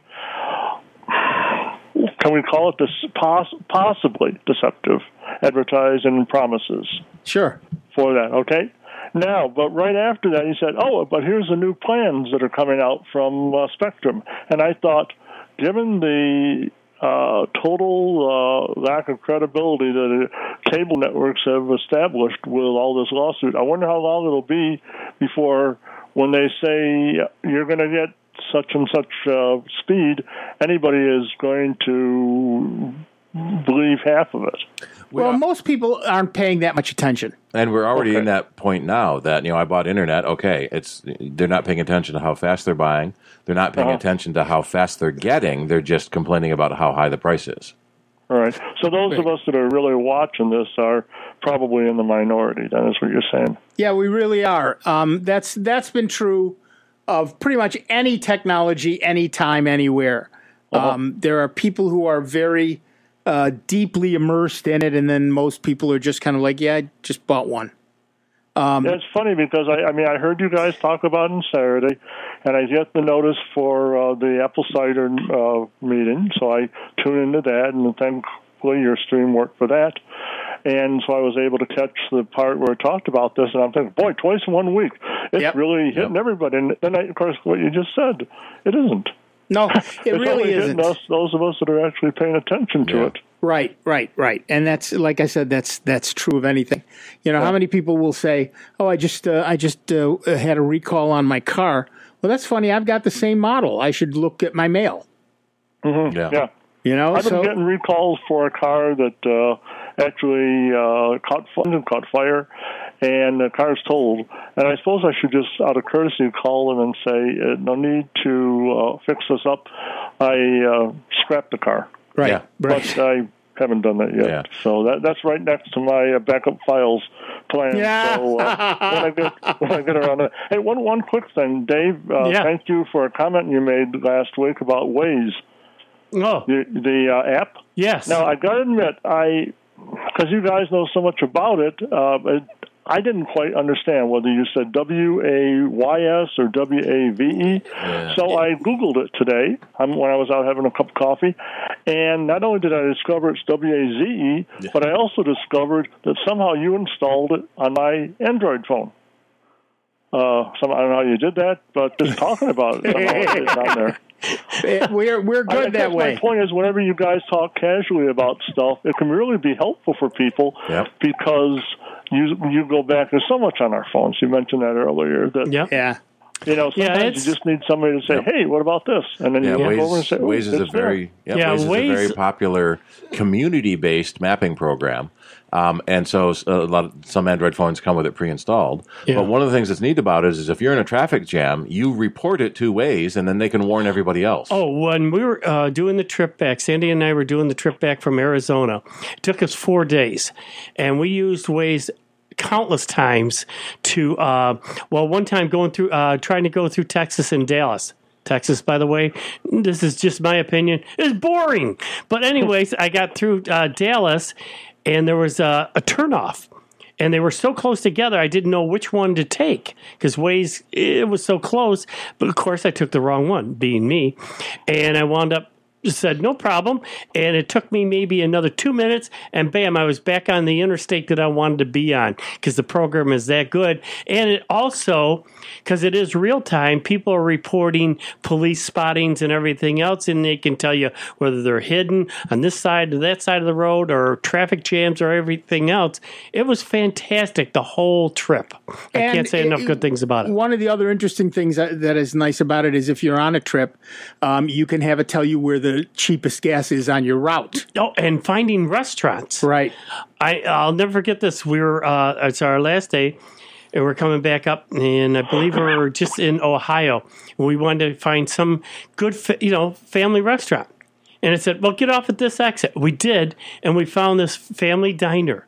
can we call it this poss- possibly deceptive advertising and promises? Sure. For that, okay? Now, but right after that, he said, oh, but here's the new plans that are coming out from uh, Spectrum. And I thought, given the uh, total uh, lack of credibility that uh, cable networks have established with all this lawsuit, I wonder how long it'll be before, when they say you're going to get such and such uh, speed, anybody is going to believe half of it. Well, most people aren't paying that much attention. And we're already okay. in that point now that, you know, I bought internet. Okay, it's they're not paying attention to how fast they're buying. They're not paying uh-huh. attention to how fast they're getting. They're just complaining about how high the price is. All right. So those of us that are really watching this are probably in the minority. That is what you're saying. Yeah, we really are. Um, that's that's been true of pretty much any technology, anytime, anywhere. Uh-huh. Um, there are people who are very uh, deeply immersed in it, and then most people are just kind of like, yeah, I just bought one. Um, yeah, it's funny because, I, I mean, I heard you guys talk about it on Saturday, and I get the notice for uh, the apple cider uh, meeting, so I tune into that, and thankfully your stream worked for that. And so I was able to catch the part where it talked about this, and I'm thinking, boy, twice in one week. It's yep. really hitting yep. everybody. And then, I, of course, what you just said, it isn't. No, it it's really only isn't. Us, those of us that are actually paying attention to yeah. it. Right, right, right. And that's, like I said, that's that's true of anything. You know, yeah. how many people will say, oh, I just uh, I just uh, had a recall on my car. Well, that's funny. I've got the same model. I should look at my mail. Mm-hmm. Yeah. yeah. You know, I've been so, getting recalls for a car that uh, actually uh, caught, caught fire, and the car's totaled. And I suppose I should just, out of courtesy, call them and say, uh, no need to uh, fix this up. I uh, scrapped the car. Right, yeah. right. But I haven't done that yet. Yeah. So that that's right next to my uh, backup files plan. Yeah. So uh, when I get when I get around to it. Hey, one one quick thing, Dave. Uh, yeah. Thank you for a comment you made last week about Waze. Oh, the, the uh, app. Yes. Now I got to admit, I because you guys know so much about it, uh, it, I didn't quite understand whether you said W A Y S or W A V E. Yeah. So I Googled it today um, when I was out having a cup of coffee, and not only did I discover it's W A Z E, yeah. but I also discovered that somehow you installed it on my Android phone. Uh, some, I don't know how you did that, but just talking about it, somehow it's on there. We're we're good I that way. My point is, whenever you guys talk casually about stuff, it can really be helpful for people yep. because you you go back. There's so much on our phones. You mentioned that earlier. That yep. yeah. You know, sometimes yeah, you just need somebody to say, yep. "Hey, what about this?" And then yeah, you Waze, go over and say, oh, Waze is a very yeah, yeah, Waze is Waze, a very popular community-based mapping program. Um, and so a lot of, some Android phones come with it pre-installed. Yeah. But one of the things that's neat about it is, is if you're in a traffic jam, you report it to Waze, and then they can warn everybody else. Oh, when we were uh, doing the trip back, Sandy and I were doing the trip back from Arizona. It took us four days, and we used Waze countless times to, uh, well, one time going through, uh, trying to go through Texas and Dallas. Texas, by the way, this is just my opinion, is boring. But anyways, I got through uh, Dallas, and there was a, a turnoff. and they were so close together, I didn't know which one to take because Waze, it was so close. But of course, I took the wrong one, being me, and I wound up said no problem, and it took me maybe another two minutes, and bam, I was back on the interstate that I wanted to be on because the program is that good. And it also, because it is real time, people are reporting police spottings and everything else, and they can tell you whether they're hidden on this side or that side of the road or traffic jams or everything else. It was fantastic, the whole trip. I And can't say it- enough good things about it. One of the other interesting things that, that is nice about it is if you're on a trip, um, you can have it tell you where the cheapest gas is on your route. Oh, and finding restaurants. Right. I, I'll never forget this. We were, uh, it's our last day, and we're coming back up, and I believe we were just in Ohio. We wanted to find some good, fa- you know, family restaurant. And it said, well, get off at this exit. We did, and we found this family diner.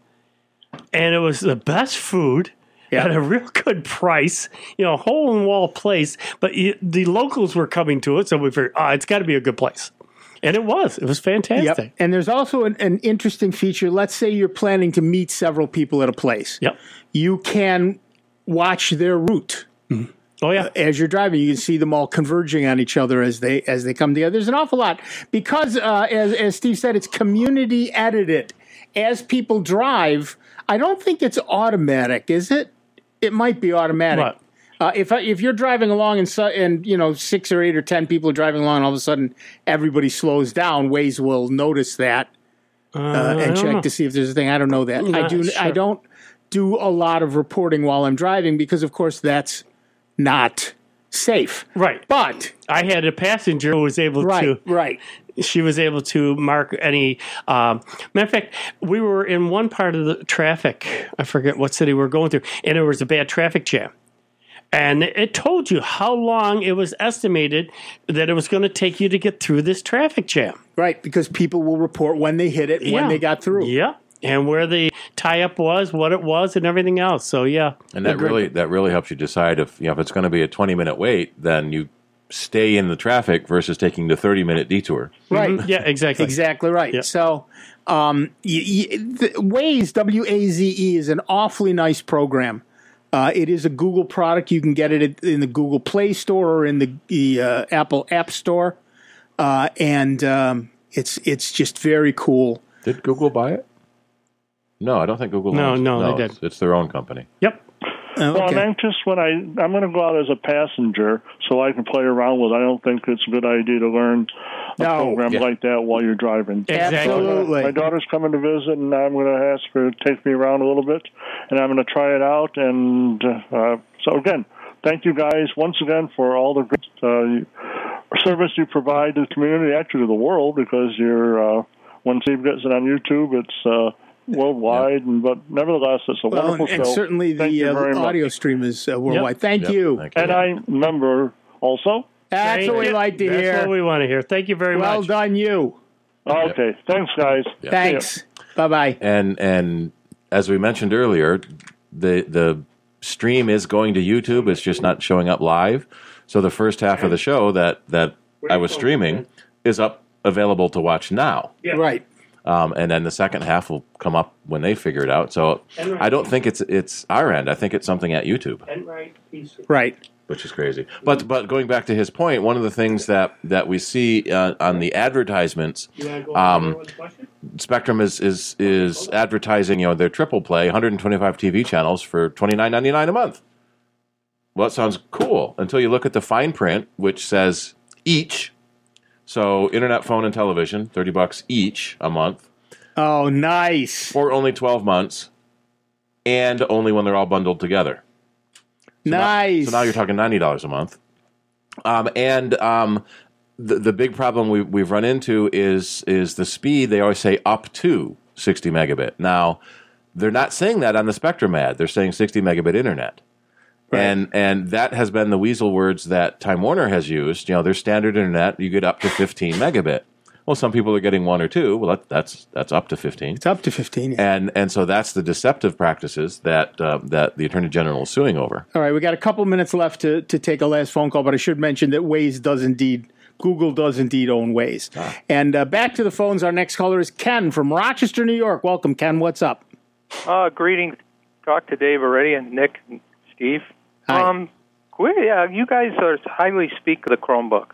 And it was the best food. At a real good price, you know, hole in the wall place, but you, the locals were coming to it, so we figured, oh, it's got to be a good place. And it was. It was fantastic. Yep. And there's also an, an interesting feature. Let's say you're planning to meet several people at a place. Yep. You can watch their route. Mm-hmm. Oh yeah. Uh, as you're driving, you can see them all converging on each other as they as they come together. There's an awful lot because, uh, as as Steve said, it's community edited. As people drive, I don't think it's automatic, is it? It might be automatic. What? Uh, if if you're driving along and so, and you know six or eight or ten people are driving along, and all of a sudden everybody slows down, Waze will notice that uh, Uh, I and don't check know. to see if there's a thing. I don't know that. I Not do. sure. I don't do a lot of reporting while I'm driving because, of course, that's not safe. Right. But I had a passenger who was able right, to. right. She was able to mark any. Um, matter of fact, we were in one part of the traffic. I forget what city we were going through, and there was a bad traffic jam. And it told you how long it was estimated that it was going to take you to get through this traffic jam. Right, because people will report when they hit it, when Yeah. they got through. Yeah. And where the tie-up was, what it was, and everything else. So, yeah. And that really that really helps you decide if you know if it's going to be a twenty minute wait, then you stay in the traffic versus taking the thirty minute detour. Right. Mhm. Yeah, exactly. Exactly right. Yeah. So, um, y- y- the Waze, W A Z E, is an awfully nice program. Uh, it is a Google product. You can get it in the Google Play Store or in the, the uh, Apple App Store, uh, and um, it's it's just very cool. Did Google buy it? No, I don't think Google. No, owns it. no, they it's, did. it's their own company. Yep. Well, I'm anxious when I I'm going to go out as a passenger so I can play around with it. I don't think it's a good idea to learn a No. program Yeah. like that while you're driving. Exactly. Absolutely. My daughter's coming to visit, and I'm going to ask her to take me around a little bit, and I'm going to try it out. And uh, so, again, thank you guys once again for all the great uh, service you provide to the community, actually to the world, because you're uh, when Steve gets it on YouTube, it's uh, worldwide. And but nevertheless, it's a Well, wonderful and, and show. certainly Thank the you uh, very much. audio stream is uh, worldwide. Thank Yep. you. Thank you. And I remember also. That's Thank what we you. like to That's hear. what we want to hear. Thank you very well much. done, you. Okay, thanks, guys. Yeah. Thanks. Bye bye. And and as we mentioned earlier, the the stream is going to YouTube. It's just not showing up live. So the first half of the show that that I was streaming is up available to watch now. Right. Um, and then the second half will come up when they figure it out. So I don't think it's it's our end. I think it's something at YouTube, Right. which is crazy. But but going back to his point, one of the things that that we see uh, on the advertisements, um, Spectrum is is is advertising, you know, their triple play, one hundred twenty-five T V channels for twenty-nine ninety-nine a month. Well, it sounds cool until you look at the fine print, which says each. So internet, phone, and television, thirty bucks each a month. Oh, nice. For only twelve months, and only when they're all bundled together. So nice. Now, so now you're talking ninety dollars a month. Um, and um, the the big problem we, we've run into is is the speed. They always say up to sixty megabit. Now, they're not saying that on the Spectrum ad. They're saying sixty megabit internet. Right. And and that has been the weasel words that Time Warner has used. You know, their standard internet, you get up to fifteen megabit. Well, some people are getting one or two. Well, that, that's that's up to fifteen. It's up to fifteen. Yeah. And and so that's the deceptive practices that uh, that the Attorney General is suing over. All right, we got a couple minutes left to, to take a last phone call, but I should mention that Waze does indeed, Google does indeed own Waze. Ah. And uh, back to the phones, our next caller is Ken from Rochester, New York. Welcome, Ken. What's up? Uh, greetings, talked to Dave already, and Nick and Steve. Hi. Um, we- yeah, you guys are highly speak of the Chromebook.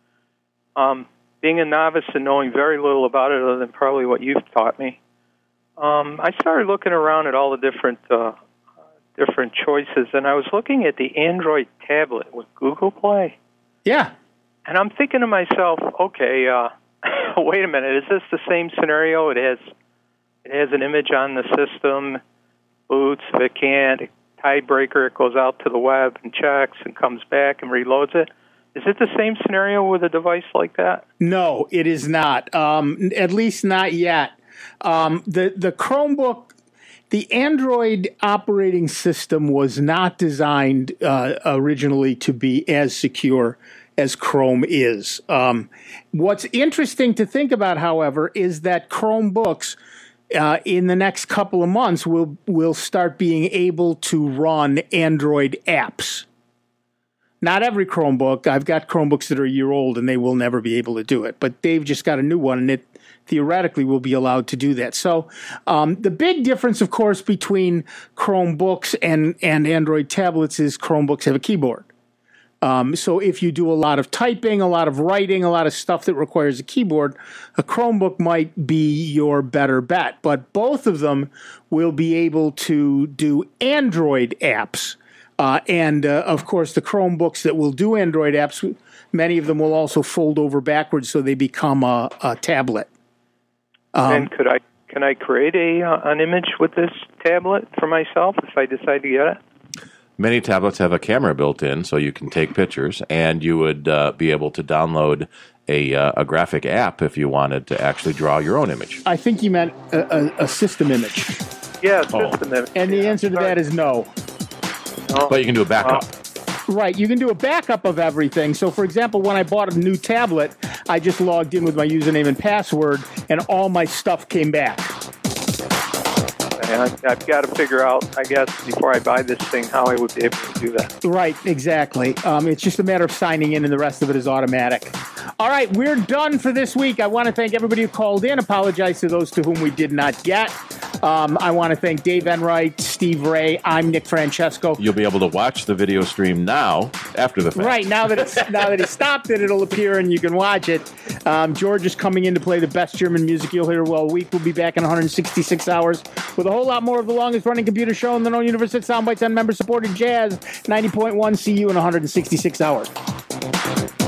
Um, being a novice and knowing very little about it other than probably what you've taught me, um, I started looking around at all the different uh, different choices, and I was looking at the Android tablet with Google Play. Yeah. And I'm thinking to myself, okay, uh, wait a minute, is this the same scenario? It has it has an image on the system, boots. If it can't, tiebreaker, it goes out to the web and checks and comes back and reloads it. Is it the same scenario with a device like that? No, it is not. Um, at least not yet. Um, the the Chromebook, the Android operating system was not designed uh, originally to be as secure as Chrome is. Um, what's interesting to think about, however, is that Chromebooks uh, in the next couple of months will will start being able to run Android apps. Not every Chromebook. I've got Chromebooks that are a year old, and they will never be able to do it. But Dave just got a new one, and it theoretically will be allowed to do that. So um, the big difference, of course, between Chromebooks and, and Android tablets is Chromebooks have a keyboard. Um, so if you do a lot of typing, a lot of writing, a lot of stuff that requires a keyboard, a Chromebook might be your better bet. But both of them will be able to do Android apps. Uh, and, uh, of course, the Chromebooks that will do Android apps, many of them will also fold over backwards so they become a, a tablet. Um, and could I can I create a uh, an image with this tablet for myself if I decide to get it? Many tablets have a camera built in, so you can take pictures, and you would uh, be able to download a, uh, a graphic app if you wanted to actually draw your own image. I think you meant a, a, a system image. Yeah, system image. And the answer to that is no. no. But you can do a backup. Right, you can do a backup of everything. So, for example, when I bought a new tablet, I just logged in with my username and password, and all my stuff came back. And I, I've got to figure out, I guess, before I buy this thing, how I would be able to do that. Right, exactly. Um, it's just a matter of signing in, and the rest of it is automatic. All right, we're done for this week. I want to thank everybody who called in. Apologize to those to whom we did not get. Um, I want to thank Dave Enright, Steve Ray. I'm Nick Francesco. You'll be able to watch the video stream now after the fact. Right, now that it's now that he stopped it, it'll appear and you can watch it. Um, George is coming in to play the best German music you'll hear all week. We'll be back in one hundred sixty-six hours with a whole lot more of the longest-running computer show in the known universe at Soundbites on member-supported jazz. ninety point one, see you in one hundred sixty-six hours.